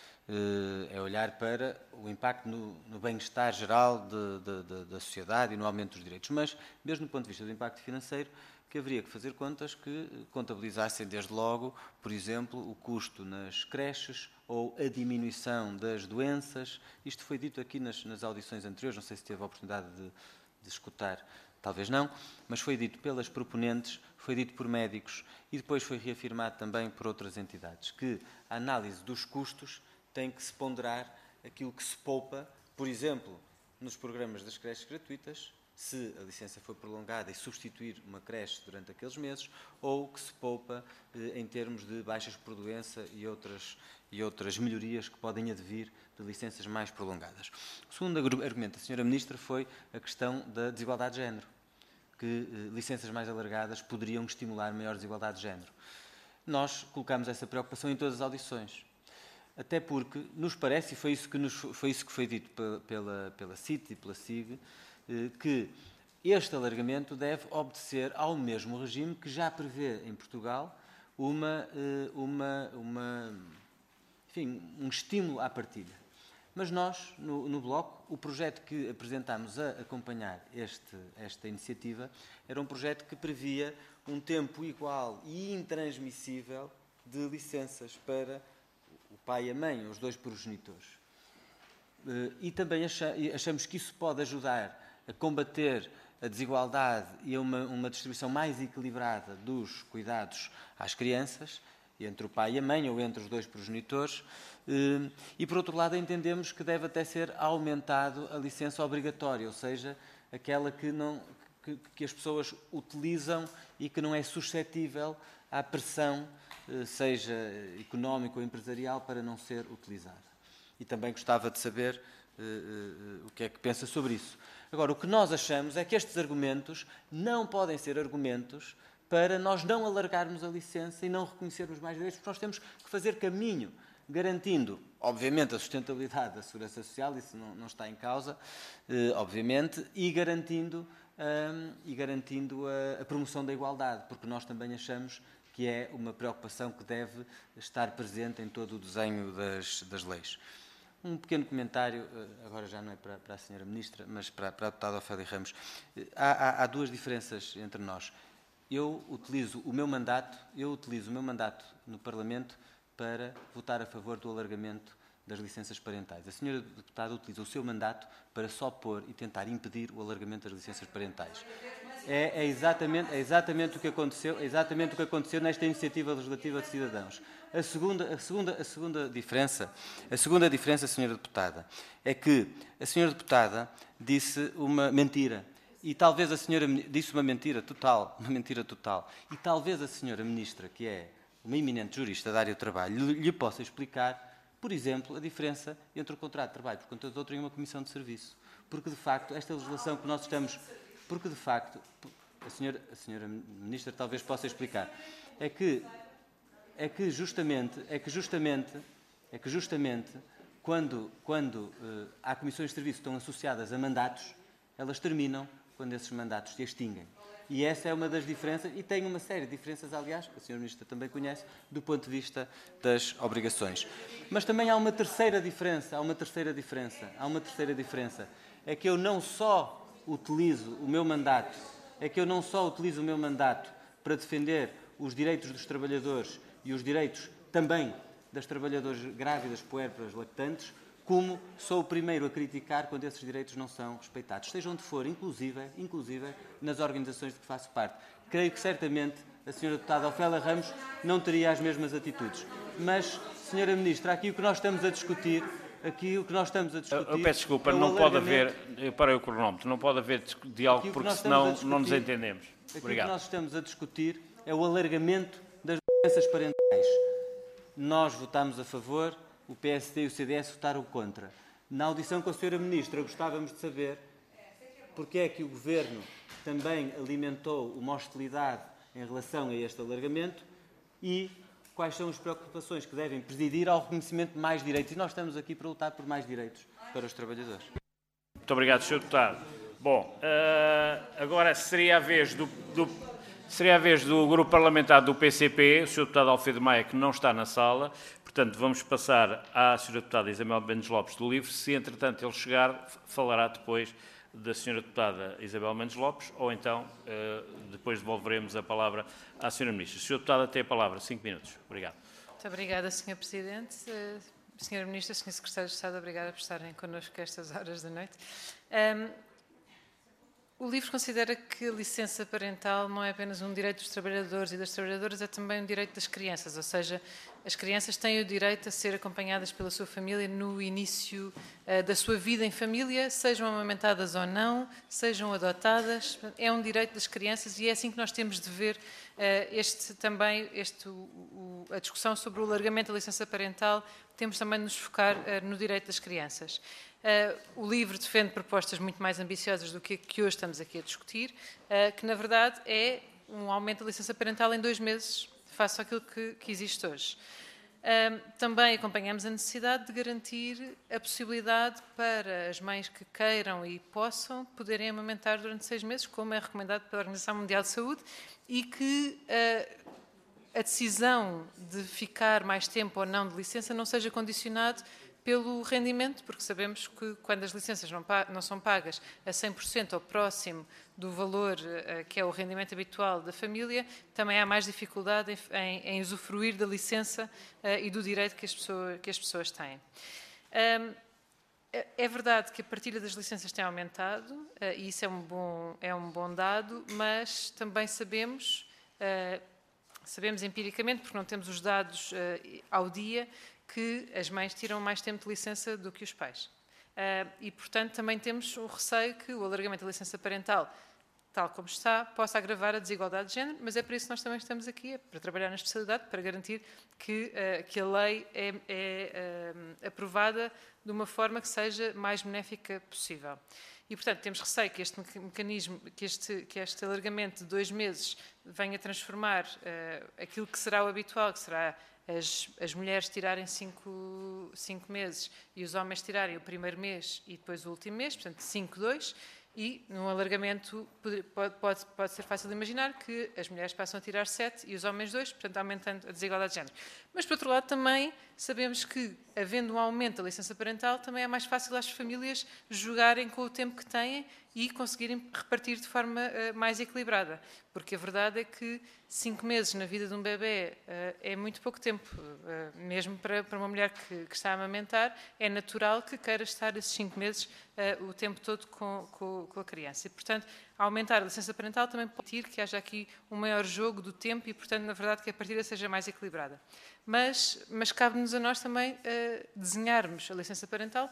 é olhar para o impacto no, no bem-estar geral de, de, de, da sociedade e no aumento dos direitos. Mas, mesmo do ponto de vista do impacto financeiro, que haveria que fazer contas que contabilizassem desde logo, por exemplo, o custo nas creches ou a diminuição das doenças. Isto foi dito aqui nas, nas audições anteriores, não sei se teve a oportunidade de, de escutar, talvez não, mas foi dito pelas proponentes, foi dito por médicos e depois foi reafirmado também por outras entidades, que a análise dos custos tem que se ponderar aquilo que se poupa, por exemplo, nos programas das creches gratuitas, se a licença for prolongada e substituir uma creche durante aqueles meses, ou que se poupa eh, em termos de baixas por doença e outras, e outras melhorias que podem advir de licenças mais prolongadas. O segundo argumento da senhora Ministra foi a questão da desigualdade de género, que eh, licenças mais alargadas poderiam estimular maior desigualdade de género. Nós colocamos essa preocupação em todas as audições. Até porque nos parece, e foi isso que, nos, foi, isso que foi dito pela, pela C I T e pela S I G, que este alargamento deve obedecer ao mesmo regime que já prevê em Portugal uma, uma, uma, enfim, um estímulo à partilha. Mas nós, no, no Bloco, o projeto que apresentámos a acompanhar este, esta iniciativa era um projeto que previa um tempo igual e intransmissível de licenças para o pai e a mãe, os dois progenitores. E também achamos que isso pode ajudar a combater a desigualdade e a uma, uma distribuição mais equilibrada dos cuidados às crianças, entre o pai e a mãe, ou entre os dois progenitores. E, por outro lado, entendemos que deve até ser aumentado a licença obrigatória, ou seja, aquela que, não, que, que as pessoas utilizam e que não é suscetível à pressão, seja económica ou empresarial, para não ser utilizada. E também gostava de saber uh, uh, o que é que pensa sobre isso. Agora, o que nós achamos é que estes argumentos não podem ser argumentos para nós não alargarmos a licença e não reconhecermos mais direitos, porque nós temos que fazer caminho, garantindo, obviamente, a sustentabilidade da segurança social, isso não, não está em causa, uh, obviamente, e garantindo, um, e garantindo a, a promoção da igualdade, porque nós também achamos que é uma preocupação que deve estar presente em todo o desenho das, das leis. Um pequeno comentário, agora já não é para, para a senhora Ministra, mas para, para a deputada Ofélia Ramos. Há, há, há duas diferenças entre nós. Eu utilizo o meu mandato, eu utilizo o meu mandato no Parlamento para votar a favor do alargamento das licenças parentais. A senhora deputada utiliza o seu mandato para só pôr e tentar impedir o alargamento das licenças parentais. É, é, exatamente, é exatamente o que aconteceu, é exatamente o que aconteceu nesta iniciativa legislativa de cidadãos. A segunda, a segunda, a segunda diferença, a segunda diferença, senhora deputada, é que a senhora deputada disse uma mentira. E talvez a senhora disse uma mentira total, uma mentira total. E talvez a senhora Ministra, que é uma eminente jurista da área do trabalho, lhe, lhe possa explicar, por exemplo, a diferença entre o contrato de trabalho por conta de outro e uma comissão de serviço. Porque, de facto, esta legislação que nós estamos... Porque, de facto, a senhora, a senhora Ministra talvez possa explicar, é que, é que justamente, é que justamente, é que justamente quando, quando uh, há comissões de serviço que estão associadas a mandatos, elas terminam quando esses mandatos se extinguem. E essa é uma das diferenças, e tem uma série de diferenças, aliás, que a senhora Ministra também conhece, do ponto de vista das obrigações. Mas também há uma terceira diferença, há uma terceira diferença, há uma terceira diferença, é que eu não só utilizo o meu mandato, é que eu não só utilizo o meu mandato para defender os direitos dos trabalhadores e os direitos também das trabalhadoras grávidas, puérperas, lactantes, como sou o primeiro a criticar quando esses direitos não são respeitados, seja onde for, inclusive, inclusive nas organizações de que faço parte. Creio que certamente a senhora deputada Ofélia Ramos não teria as mesmas atitudes. Mas, senhora Ministra, aqui o que nós estamos a discutir, aqui o que nós estamos a discutir... Eu peço desculpa, é não pode haver... Eu parei o cronómetro, não pode haver diálogo porque senão não nos entendemos. Obrigado. O que nós estamos a discutir é o alargamento das licenças parentais. Nós votamos a favor, o P S D e o C D S votaram contra. Na audição com a senhora Ministra, gostávamos de saber porque é que o Governo também alimentou uma hostilidade em relação a este alargamento e quais são as preocupações que devem presidir ao reconhecimento de mais direitos. E nós estamos aqui para lutar por mais direitos para os trabalhadores. Muito obrigado, senhor Deputado. Bom, agora seria a vez do, do, seria a vez do Grupo Parlamentar do P C P, o senhor Deputado Alfredo Maia, que não está na sala. Portanto, vamos passar à senhora Deputada Isabel Mendes Lopes do LIVRE. Se, entretanto, ele chegar, falará depois da senhora Deputada Isabel Mendes Lopes, ou então depois devolveremos a palavra à senhora Ministra. senhora Deputada tem a palavra, cinco minutos. Obrigado. Muito obrigada, senhor Presidente. senhora Ministra, senhor Secretário de Estado, obrigada por estarem connosco a estas horas da noite. Um, O LIVRE considera que a licença parental não é apenas um direito dos trabalhadores e das trabalhadoras, é também um direito das crianças, ou seja, as crianças têm o direito a ser acompanhadas pela sua família no início uh, da sua vida em família, sejam amamentadas ou não, sejam adotadas, é um direito das crianças e é assim que nós temos de ver uh, este também, este, o, o, a discussão sobre o alargamento da licença parental, temos também de nos focar uh, no direito das crianças. Uh, o LIVRE defende propostas muito mais ambiciosas do que a que hoje estamos aqui a discutir, uh, que na verdade é um aumento da licença parental em dois meses, face àquilo que, que existe hoje. Uh, também acompanhamos a necessidade de garantir a possibilidade para as mães que queiram e possam poderem amamentar durante seis meses, como é recomendado pela Organização Mundial de Saúde, e que uh, a decisão de ficar mais tempo ou não de licença não seja condicionado pelo rendimento, porque sabemos que quando as licenças não, não são pagas a cem por cento ou próximo do valor uh, que é o rendimento habitual da família, também há mais dificuldade em, em, em usufruir da licença uh, e do direito que as, pessoa, que as pessoas têm. Um, é, é verdade que a partilha das licenças tem aumentado, uh, e isso é um, bom, é um bom dado, mas também sabemos, uh, sabemos empiricamente, porque não temos os dados uh, ao dia, que as mães tiram mais tempo de licença do que os pais. Uh, e, portanto, também temos o receio que o alargamento da licença parental, tal como está, possa agravar a desigualdade de género, mas é para isso que nós também estamos aqui, é para trabalhar na especialidade, para garantir que, uh, que a lei é, é uh, aprovada de uma forma que seja mais benéfica possível. E, portanto, temos receio que este mecanismo, que este, que este alargamento de dois meses venha transformar uh, aquilo que será o habitual, que será As, as mulheres tirarem cinco, cinco meses e os homens tirarem o primeiro mês e depois o último mês, portanto cinco, dois, e num alargamento pode, pode, pode ser fácil de imaginar que as mulheres passam a tirar sete e os homens dois, portanto aumentando a desigualdade de género. Mas, por outro lado, também sabemos que, havendo um aumento da licença parental, também é mais fácil às famílias jogarem com o tempo que têm e conseguirem repartir de forma uh, mais equilibrada. Porque a verdade é que cinco meses na vida de um bebê uh, é muito pouco tempo. Uh, mesmo para, para uma mulher que, que está a amamentar, é natural que queira estar esses cinco meses uh, o tempo todo com, com, com a criança. E, portanto, aumentar a licença parental também pode permitir que haja aqui um maior jogo do tempo e, portanto, na verdade, que a partida seja mais equilibrada. Mas, mas cabe-nos a nós também uh, desenharmos a licença parental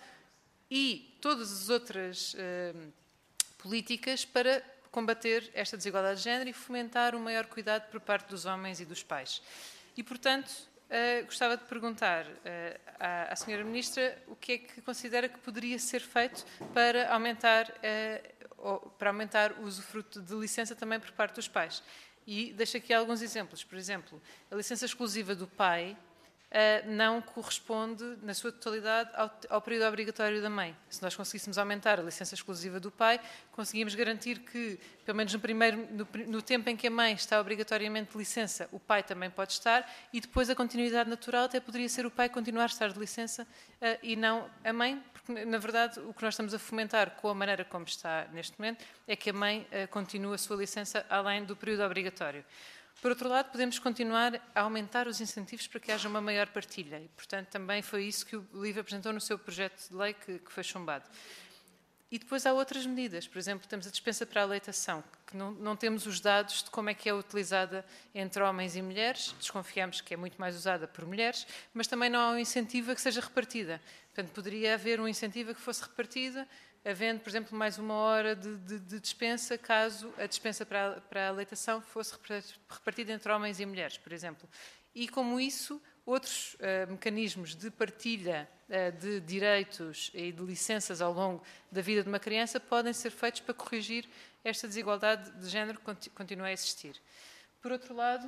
e todas as outras uh, políticas para combater esta desigualdade de género e fomentar um maior cuidado por parte dos homens e dos pais. E, portanto, uh, gostava de perguntar uh, à, à senhora Ministra o que é que considera que poderia ser feito para aumentar, uh, para aumentar o usufruto de licença também por parte dos pais. E deixo aqui alguns exemplos. Por exemplo, a licença exclusiva do pai uh, não corresponde, na sua totalidade, ao, ao período obrigatório da mãe. Se nós conseguíssemos aumentar a licença exclusiva do pai, conseguíamos garantir que, pelo menos no, primeiro, no, no tempo em que a mãe está obrigatoriamente de licença, o pai também pode estar, e depois a continuidade natural até poderia ser o pai continuar a estar de licença uh, e não a mãe, porque, na verdade, o que nós estamos a fomentar com a maneira como está neste momento é que a mãe uh, continue a sua licença além do período obrigatório. Por outro lado, podemos continuar a aumentar os incentivos para que haja uma maior partilha e, portanto, também foi isso que o LIVRE apresentou no seu projeto de lei que, que foi chumbado. E depois há outras medidas, por exemplo, temos a dispensa para a aleitação, que não, não temos os dados de como é que é utilizada entre homens e mulheres, desconfiamos que é muito mais usada por mulheres, mas também não há um incentivo a que seja repartida. Portanto, poderia haver um incentivo a que fosse repartida, havendo, por exemplo, mais uma hora de, de, de dispensa, caso a dispensa para a, para a aleitação fosse repartida entre homens e mulheres, por exemplo. E, como isso, outros uh, mecanismos de partilha uh, de direitos e de licenças ao longo da vida de uma criança podem ser feitos para corrigir esta desigualdade de género que continua a existir. Por outro lado,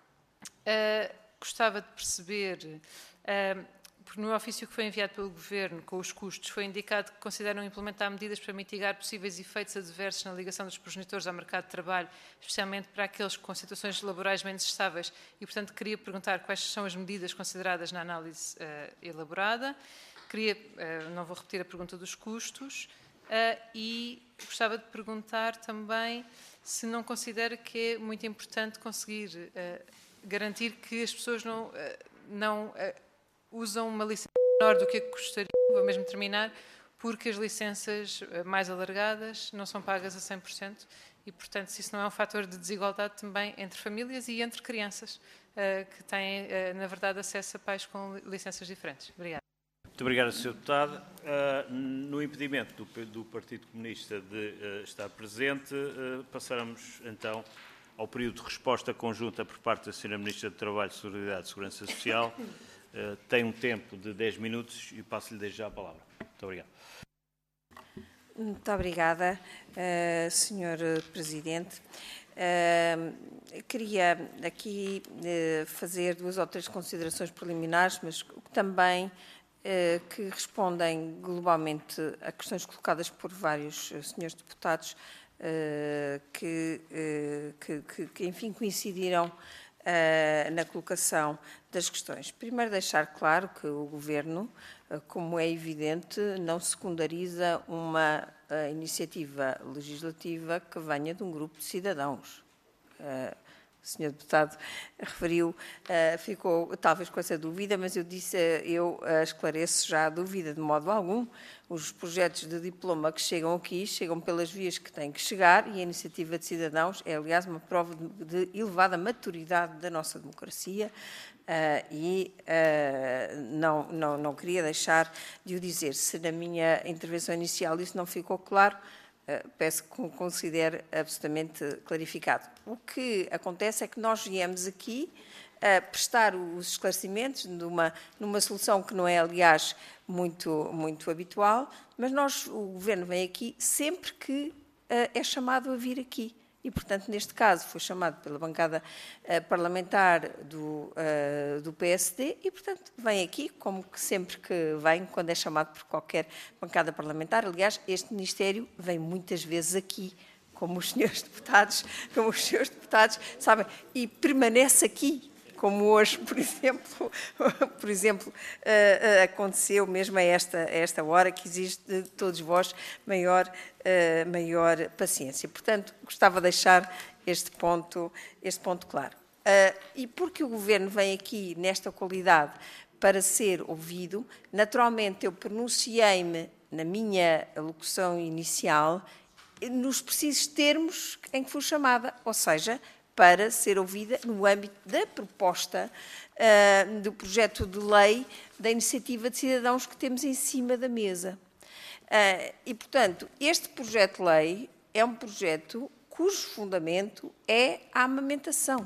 uh, gostava de perceber... Uh, porque no ofício que foi enviado pelo Governo com os custos foi indicado que consideram implementar medidas para mitigar possíveis efeitos adversos na ligação dos progenitores ao mercado de trabalho, especialmente para aqueles com situações laborais menos estáveis, e, portanto, queria perguntar quais são as medidas consideradas na análise uh, elaborada. Queria, uh, não vou repetir a pergunta dos custos, uh, e gostava de perguntar também se não considera que é muito importante conseguir uh, garantir que as pessoas não... Uh, não uh, usam uma licença menor do que a que custariam, vou mesmo terminar, porque as licenças mais alargadas não são pagas a cem por cento e, portanto, se isso não é um fator de desigualdade também entre famílias e entre crianças que têm, na verdade, acesso a pais com licenças diferentes. Obrigada. Muito obrigado, senhor Deputado. No impedimento do, do Partido Comunista de estar presente, passaremos, então, ao período de resposta conjunta por parte da senhora Ministra do Trabalho, Solidariedade e Segurança Social. Uh, tem um tempo de dez minutos e passo-lhe desde já a palavra. Muito obrigado. Muito obrigada, uh, senhor Presidente. Uh, queria aqui uh, fazer duas ou três considerações preliminares, mas também uh, que respondem globalmente a questões colocadas por vários uh, senhores deputados uh, que, uh, que, que, que, enfim, coincidiram Uh, na colocação das questões. Primeiro, deixar claro que o Governo, uh, como é evidente, não secundariza uma uh, iniciativa legislativa que venha de um grupo de cidadãos. Uh, o senhor Deputado referiu, uh, ficou talvez com essa dúvida, mas eu disse, uh, eu uh, esclareço já a dúvida de modo algum. Os projetos de diploma que chegam aqui, chegam pelas vias que têm que chegar e a iniciativa de cidadãos é, aliás, uma prova de, de elevada maturidade da nossa democracia uh, e uh, não, não, não queria deixar de o dizer. Se na minha intervenção inicial isso não ficou claro, Uh, peço que considere absolutamente clarificado. O que acontece é que nós viemos aqui a prestar os esclarecimentos numa, numa solução que não é, aliás, muito, muito habitual, mas nós, o Governo vem aqui sempre que uh, é chamado a vir aqui. E, portanto, neste caso, foi chamado pela bancada uh, parlamentar do, uh, do P S D e, portanto, vem aqui, como que sempre que vem, quando é chamado por qualquer bancada parlamentar. Aliás, este Ministério vem muitas vezes aqui, como os senhores deputados, como os senhores deputados sabem, e permanece aqui, como hoje, por exemplo, por exemplo uh, uh, aconteceu mesmo a esta, a esta hora, que exige de todos vós maior, uh, maior paciência. Portanto, gostava de deixar este ponto, este ponto claro. Uh, e porque o Governo vem aqui nesta qualidade para ser ouvido, naturalmente eu pronunciei-me na minha alocução inicial nos precisos termos em que fui chamada, ou seja, para ser ouvida no âmbito da proposta uh, do projeto de lei da iniciativa de cidadãos que temos em cima da mesa. Uh, e, portanto, este projeto de lei é um projeto cujo fundamento é a amamentação.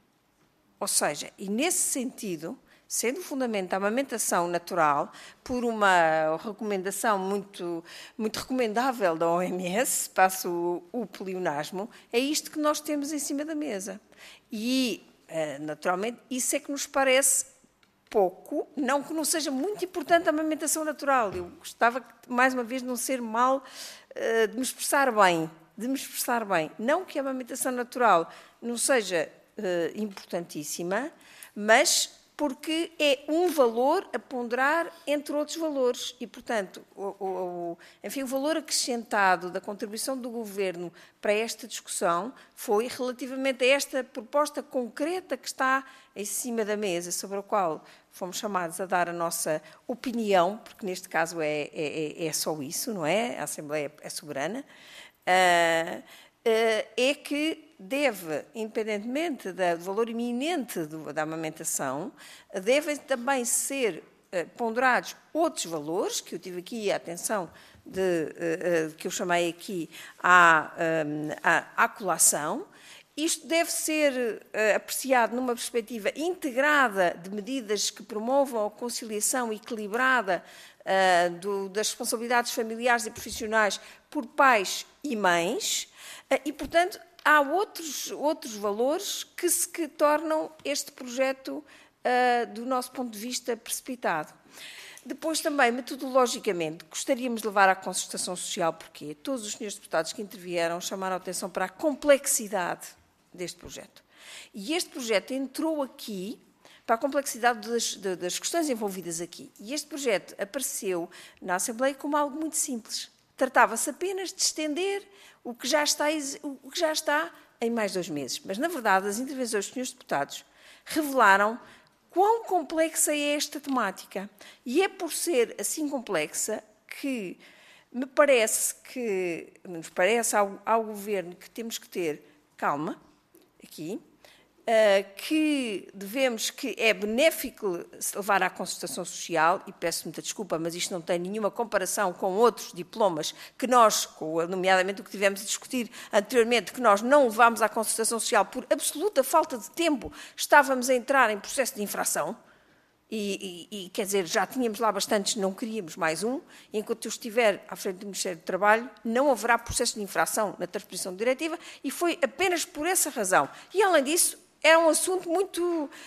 Ou seja, e nesse sentido, sendo o fundamento a amamentação natural, por uma recomendação muito, muito recomendável da O M S, passo o, o pleonasmo, é isto que nós temos em cima da mesa. E, naturalmente, isso é que nos parece pouco, não que não seja muito importante a amamentação natural. Eu gostava, mais uma vez, de não ser mal, de me expressar bem, de me expressar bem. Não que a amamentação natural não seja importantíssima, mas porque é um valor a ponderar entre outros valores e, portanto, o, o, enfim, o valor acrescentado da contribuição do Governo para esta discussão foi relativamente a esta proposta concreta que está em cima da mesa, sobre a qual fomos chamados a dar a nossa opinião, porque neste caso é, é, é só isso, não é? A Assembleia é soberana, uh, uh, é que deve, independentemente do valor iminente do, da amamentação, devem também ser uh, ponderados outros valores, que eu tive aqui a atenção de, uh, uh, que eu chamei aqui à, um, à, à colação. Isto deve ser uh, apreciado numa perspectiva integrada de medidas que promovam a conciliação equilibrada uh, do, das responsabilidades familiares e profissionais por pais e mães, uh, e, portanto, há outros, outros valores que se que tornam este projeto, uh, do nosso ponto de vista, precipitado. Depois também, metodologicamente, gostaríamos de levar à concertação social, porque todos os senhores deputados que intervieram chamaram a atenção para a complexidade deste projeto. E este projeto entrou aqui para a complexidade das, das questões envolvidas aqui. E este projeto apareceu na Assembleia como algo muito simples. Tratava-se apenas de estender o que já está, o que já está em mais dois meses. Mas, na verdade, as intervenções dos senhores deputados revelaram quão complexa é esta temática. E é por ser assim complexa que me parece que, nos parece ao, ao Governo que temos que ter calma, aqui, uh, que devemos, que é benéfico levar à concertação social, e peço muita desculpa, mas isto não tem nenhuma comparação com outros diplomas que nós, nomeadamente o que tivemos a discutir anteriormente, que nós não levámos à concertação social por absoluta falta de tempo, estávamos a entrar em processo de infração, e, e, e quer dizer, já tínhamos lá bastantes, não queríamos mais um, e enquanto eu estiver à frente do Ministério do Trabalho, não haverá processo de infração na transposição de diretiva, e foi apenas por essa razão. E, além disso, é um assunto muito,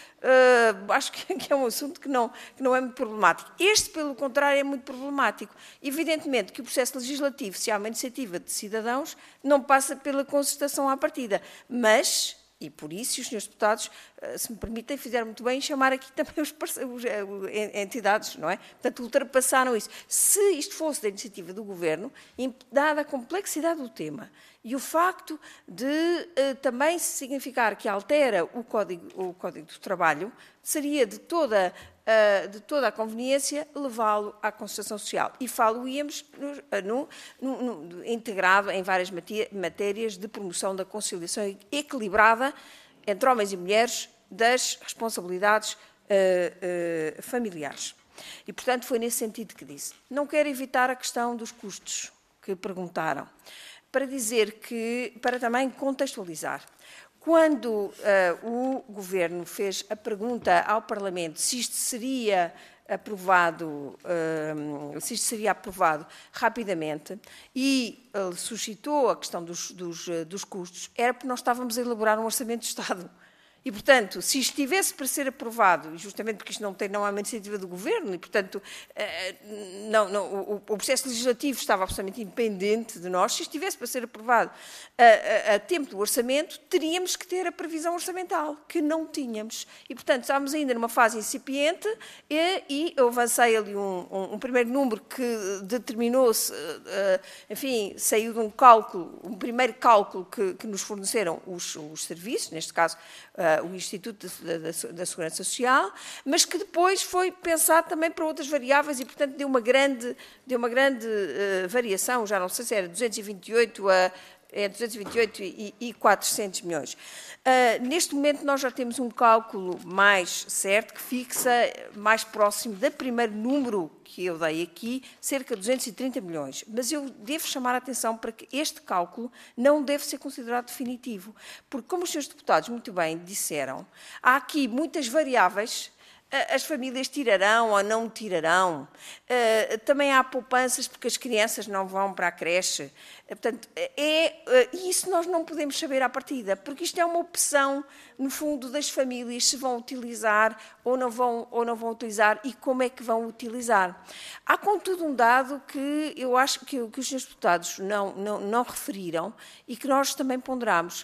uh, acho que é um assunto que não, que não é muito problemático. Este, pelo contrário, é muito problemático. Evidentemente que o processo legislativo, se há uma iniciativa de cidadãos, não passa pela concertação à partida, mas... E por isso, os senhores deputados, se me permitem, fizeram muito bem em chamar aqui também os, os entidades, não é? Portanto, ultrapassaram isso. Se isto fosse da iniciativa do Governo, dada a complexidade do tema e o facto de uh, também significar que altera o Código, o Código do Trabalho, seria de toda, uh, de toda a conveniência levá-lo à concertação social. E falo-íamos no, no, no, integrado em várias matérias de promoção da conciliação equilibrada entre homens e mulheres das responsabilidades uh, uh, familiares. E, portanto, foi nesse sentido que disse. Não quero evitar a questão dos custos que perguntaram, para dizer que, para também contextualizar, quando uh, o Governo fez a pergunta ao Parlamento se isto seria aprovado, uh, se isto seria aprovado rapidamente e uh, suscitou a questão dos, dos, uh, dos custos, era porque nós estávamos a elaborar um orçamento de Estado. E, portanto, se isto tivesse para ser aprovado, justamente porque isto não, tem, não é uma iniciativa do Governo, e, portanto, não, não, o, o processo legislativo estava absolutamente independente de nós, se isto tivesse para ser aprovado a, a, a tempo do orçamento, teríamos que ter a previsão orçamental, que não tínhamos. E, portanto, estávamos ainda numa fase incipiente e, e eu avancei ali um, um, um primeiro número que determinou-se, enfim, saiu de um cálculo, um primeiro cálculo que, que nos forneceram os, os serviços, neste caso, Uh, o Instituto da, da, da Segurança Social, mas que depois foi pensado também para outras variáveis e, portanto, deu uma grande, deu uma grande uh, variação, já não sei se era duzentos e vinte e oito a é duzentos e vinte e oito e, e quatrocentos milhões. Uh, neste momento nós já temos um cálculo mais certo, que fixa mais próximo do primeiro número que eu dei aqui, cerca de duzentos e trinta milhões. Mas eu devo chamar a atenção para que este cálculo não deve ser considerado definitivo, porque, como os senhores deputados muito bem disseram, há aqui muitas variáveis. As famílias tirarão ou não tirarão. Uh, também há poupanças porque as crianças não vão para a creche. Uh, portanto, é, uh, isso nós não podemos saber à partida, porque isto é uma opção, no fundo, das famílias, se vão utilizar ou não vão, ou não vão utilizar e como é que vão utilizar. Há, contudo, um dado que eu acho que, que os senhores deputados não, não, não referiram e que nós também ponderamos.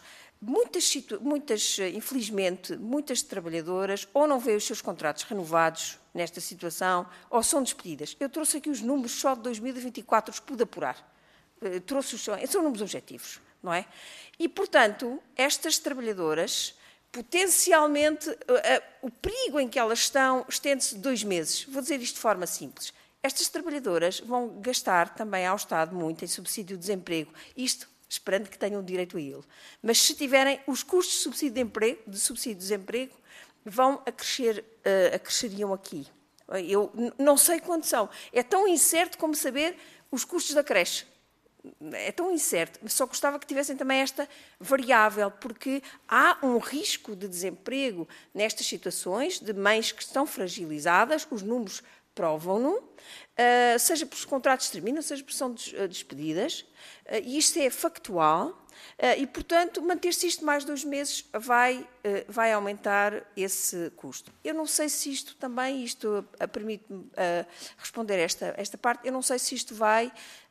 muitas, muitas, infelizmente, muitas trabalhadoras ou não veem os seus contratos renovados nesta situação ou são despedidas. Eu trouxe aqui os números só de dois mil e vinte e quatro, os pude apurar. Trouxe os, são números objetivos, não é? E, portanto, estas trabalhadoras, potencialmente, o perigo em que elas estão estende-se de dois meses. Vou dizer isto de forma simples. Estas trabalhadoras vão gastar também ao Estado muito em subsídio de desemprego. Isto esperando que tenham direito a ele. Mas se tiverem os custos de subsídio de, emprego, de, subsídio de desemprego, vão acrescer, uh, acresceriam aqui. Eu não sei quanto são. É tão incerto como saber os custos da creche. É tão incerto. Só gostava que tivessem também esta variável, porque há um risco de desemprego nestas situações, de mães que estão fragilizadas, os números provam-no, uh, seja por os contratos terminam, seja por são despedidas, uh, e isto é factual, uh, e, portanto, manter-se isto mais dois meses vai, uh, vai aumentar esse custo. Eu não sei se isto também, isto uh, permite-me uh, responder esta, esta parte, eu não sei se isto vai, uh,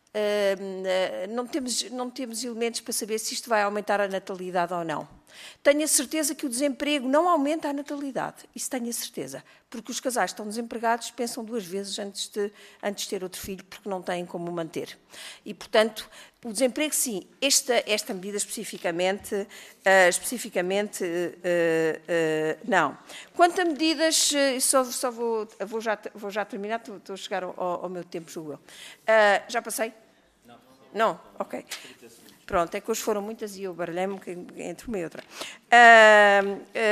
uh, não, temos, não temos elementos para saber se isto vai aumentar a natalidade ou não. Tenho a certeza que o desemprego não aumenta a natalidade, isso tenho a certeza, porque os casais que estão desempregados pensam duas vezes antes de, antes de ter outro filho, porque não têm como manter. E, portanto, o desemprego, sim, esta, esta medida especificamente, uh, especificamente uh, uh, não. Quanto a medidas, uh, só, só vou, vou, já, vou já terminar, estou, estou a chegar ao, ao meu tempo, julgo eu. Uh, já passei? Não. Não? Ok. Pronto, é que hoje foram muitas e eu baralhei-me entre uma e outra. Uh,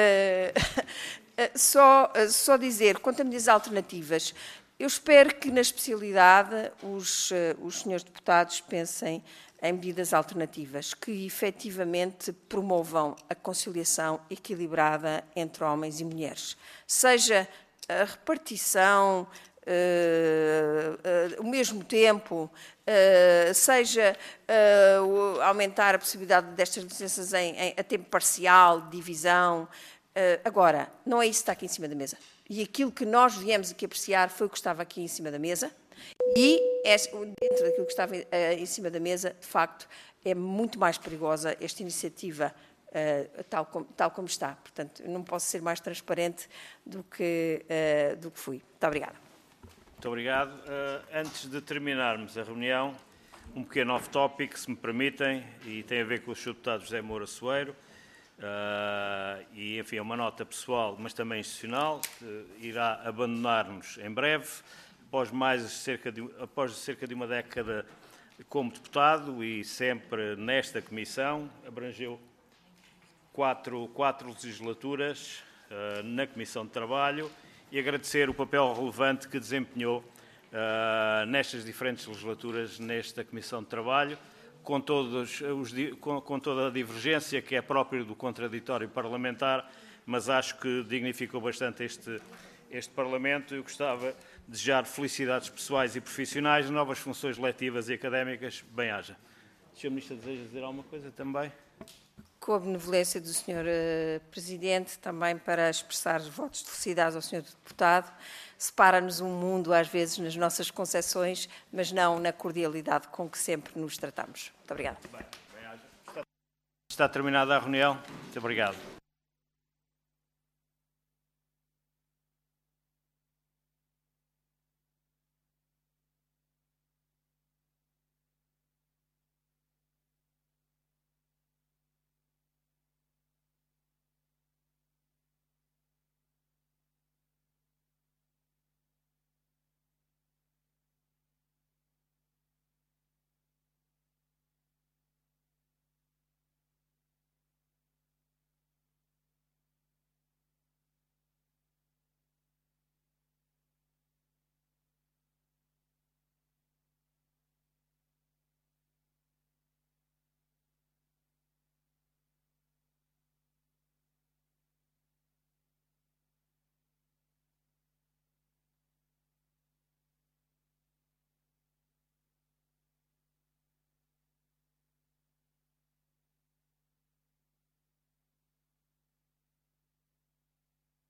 uh, só, só dizer, quanto a medidas alternativas, eu espero que na especialidade os, uh, os senhores deputados pensem em medidas alternativas que efetivamente promovam a conciliação equilibrada entre homens e mulheres. Seja a repartição, Uh, uh, ao mesmo tempo, uh, seja uh, aumentar a possibilidade destas licenças em, em, a tempo parcial, divisão. Uh, agora, não é isso que está aqui em cima da mesa. E aquilo que nós viemos aqui apreciar foi o que estava aqui em cima da mesa. E é, dentro daquilo que estava uh, em cima da mesa, de facto, é muito mais perigosa esta iniciativa Uh, tal, como, tal como está. Portanto, eu não posso ser mais transparente do que, uh, do que fui. Muito obrigada. Muito obrigado. Uh, antes de terminarmos a reunião, um pequeno off-topic, se me permitem, e tem a ver com o senhor Deputado José Moura Soeiro, uh, e, enfim, é uma nota pessoal, mas também institucional, que irá abandonar-nos em breve, após, mais cerca de, após cerca de uma década como deputado e sempre nesta comissão, abrangeu Quatro, quatro legislaturas uh, na Comissão de Trabalho e agradecer o papel relevante que desempenhou uh, nestas diferentes legislaturas nesta Comissão de Trabalho, com, todos os, com, com toda a divergência que é própria do contraditório parlamentar, mas acho que dignificou bastante este, este Parlamento. Eu gostava de desejar felicidades pessoais e profissionais, novas funções letivas e académicas. Bem-haja. senhor Ministro, deseja dizer alguma coisa também? Com a benevolência do senhor uh, Presidente, também para expressar os votos de felicidade ao senhor Deputado. Separa-nos um mundo, às vezes, nas nossas concepções, mas não na cordialidade com que sempre nos tratamos. Muito obrigada. Bem, bem, está terminada a reunião. Muito obrigado.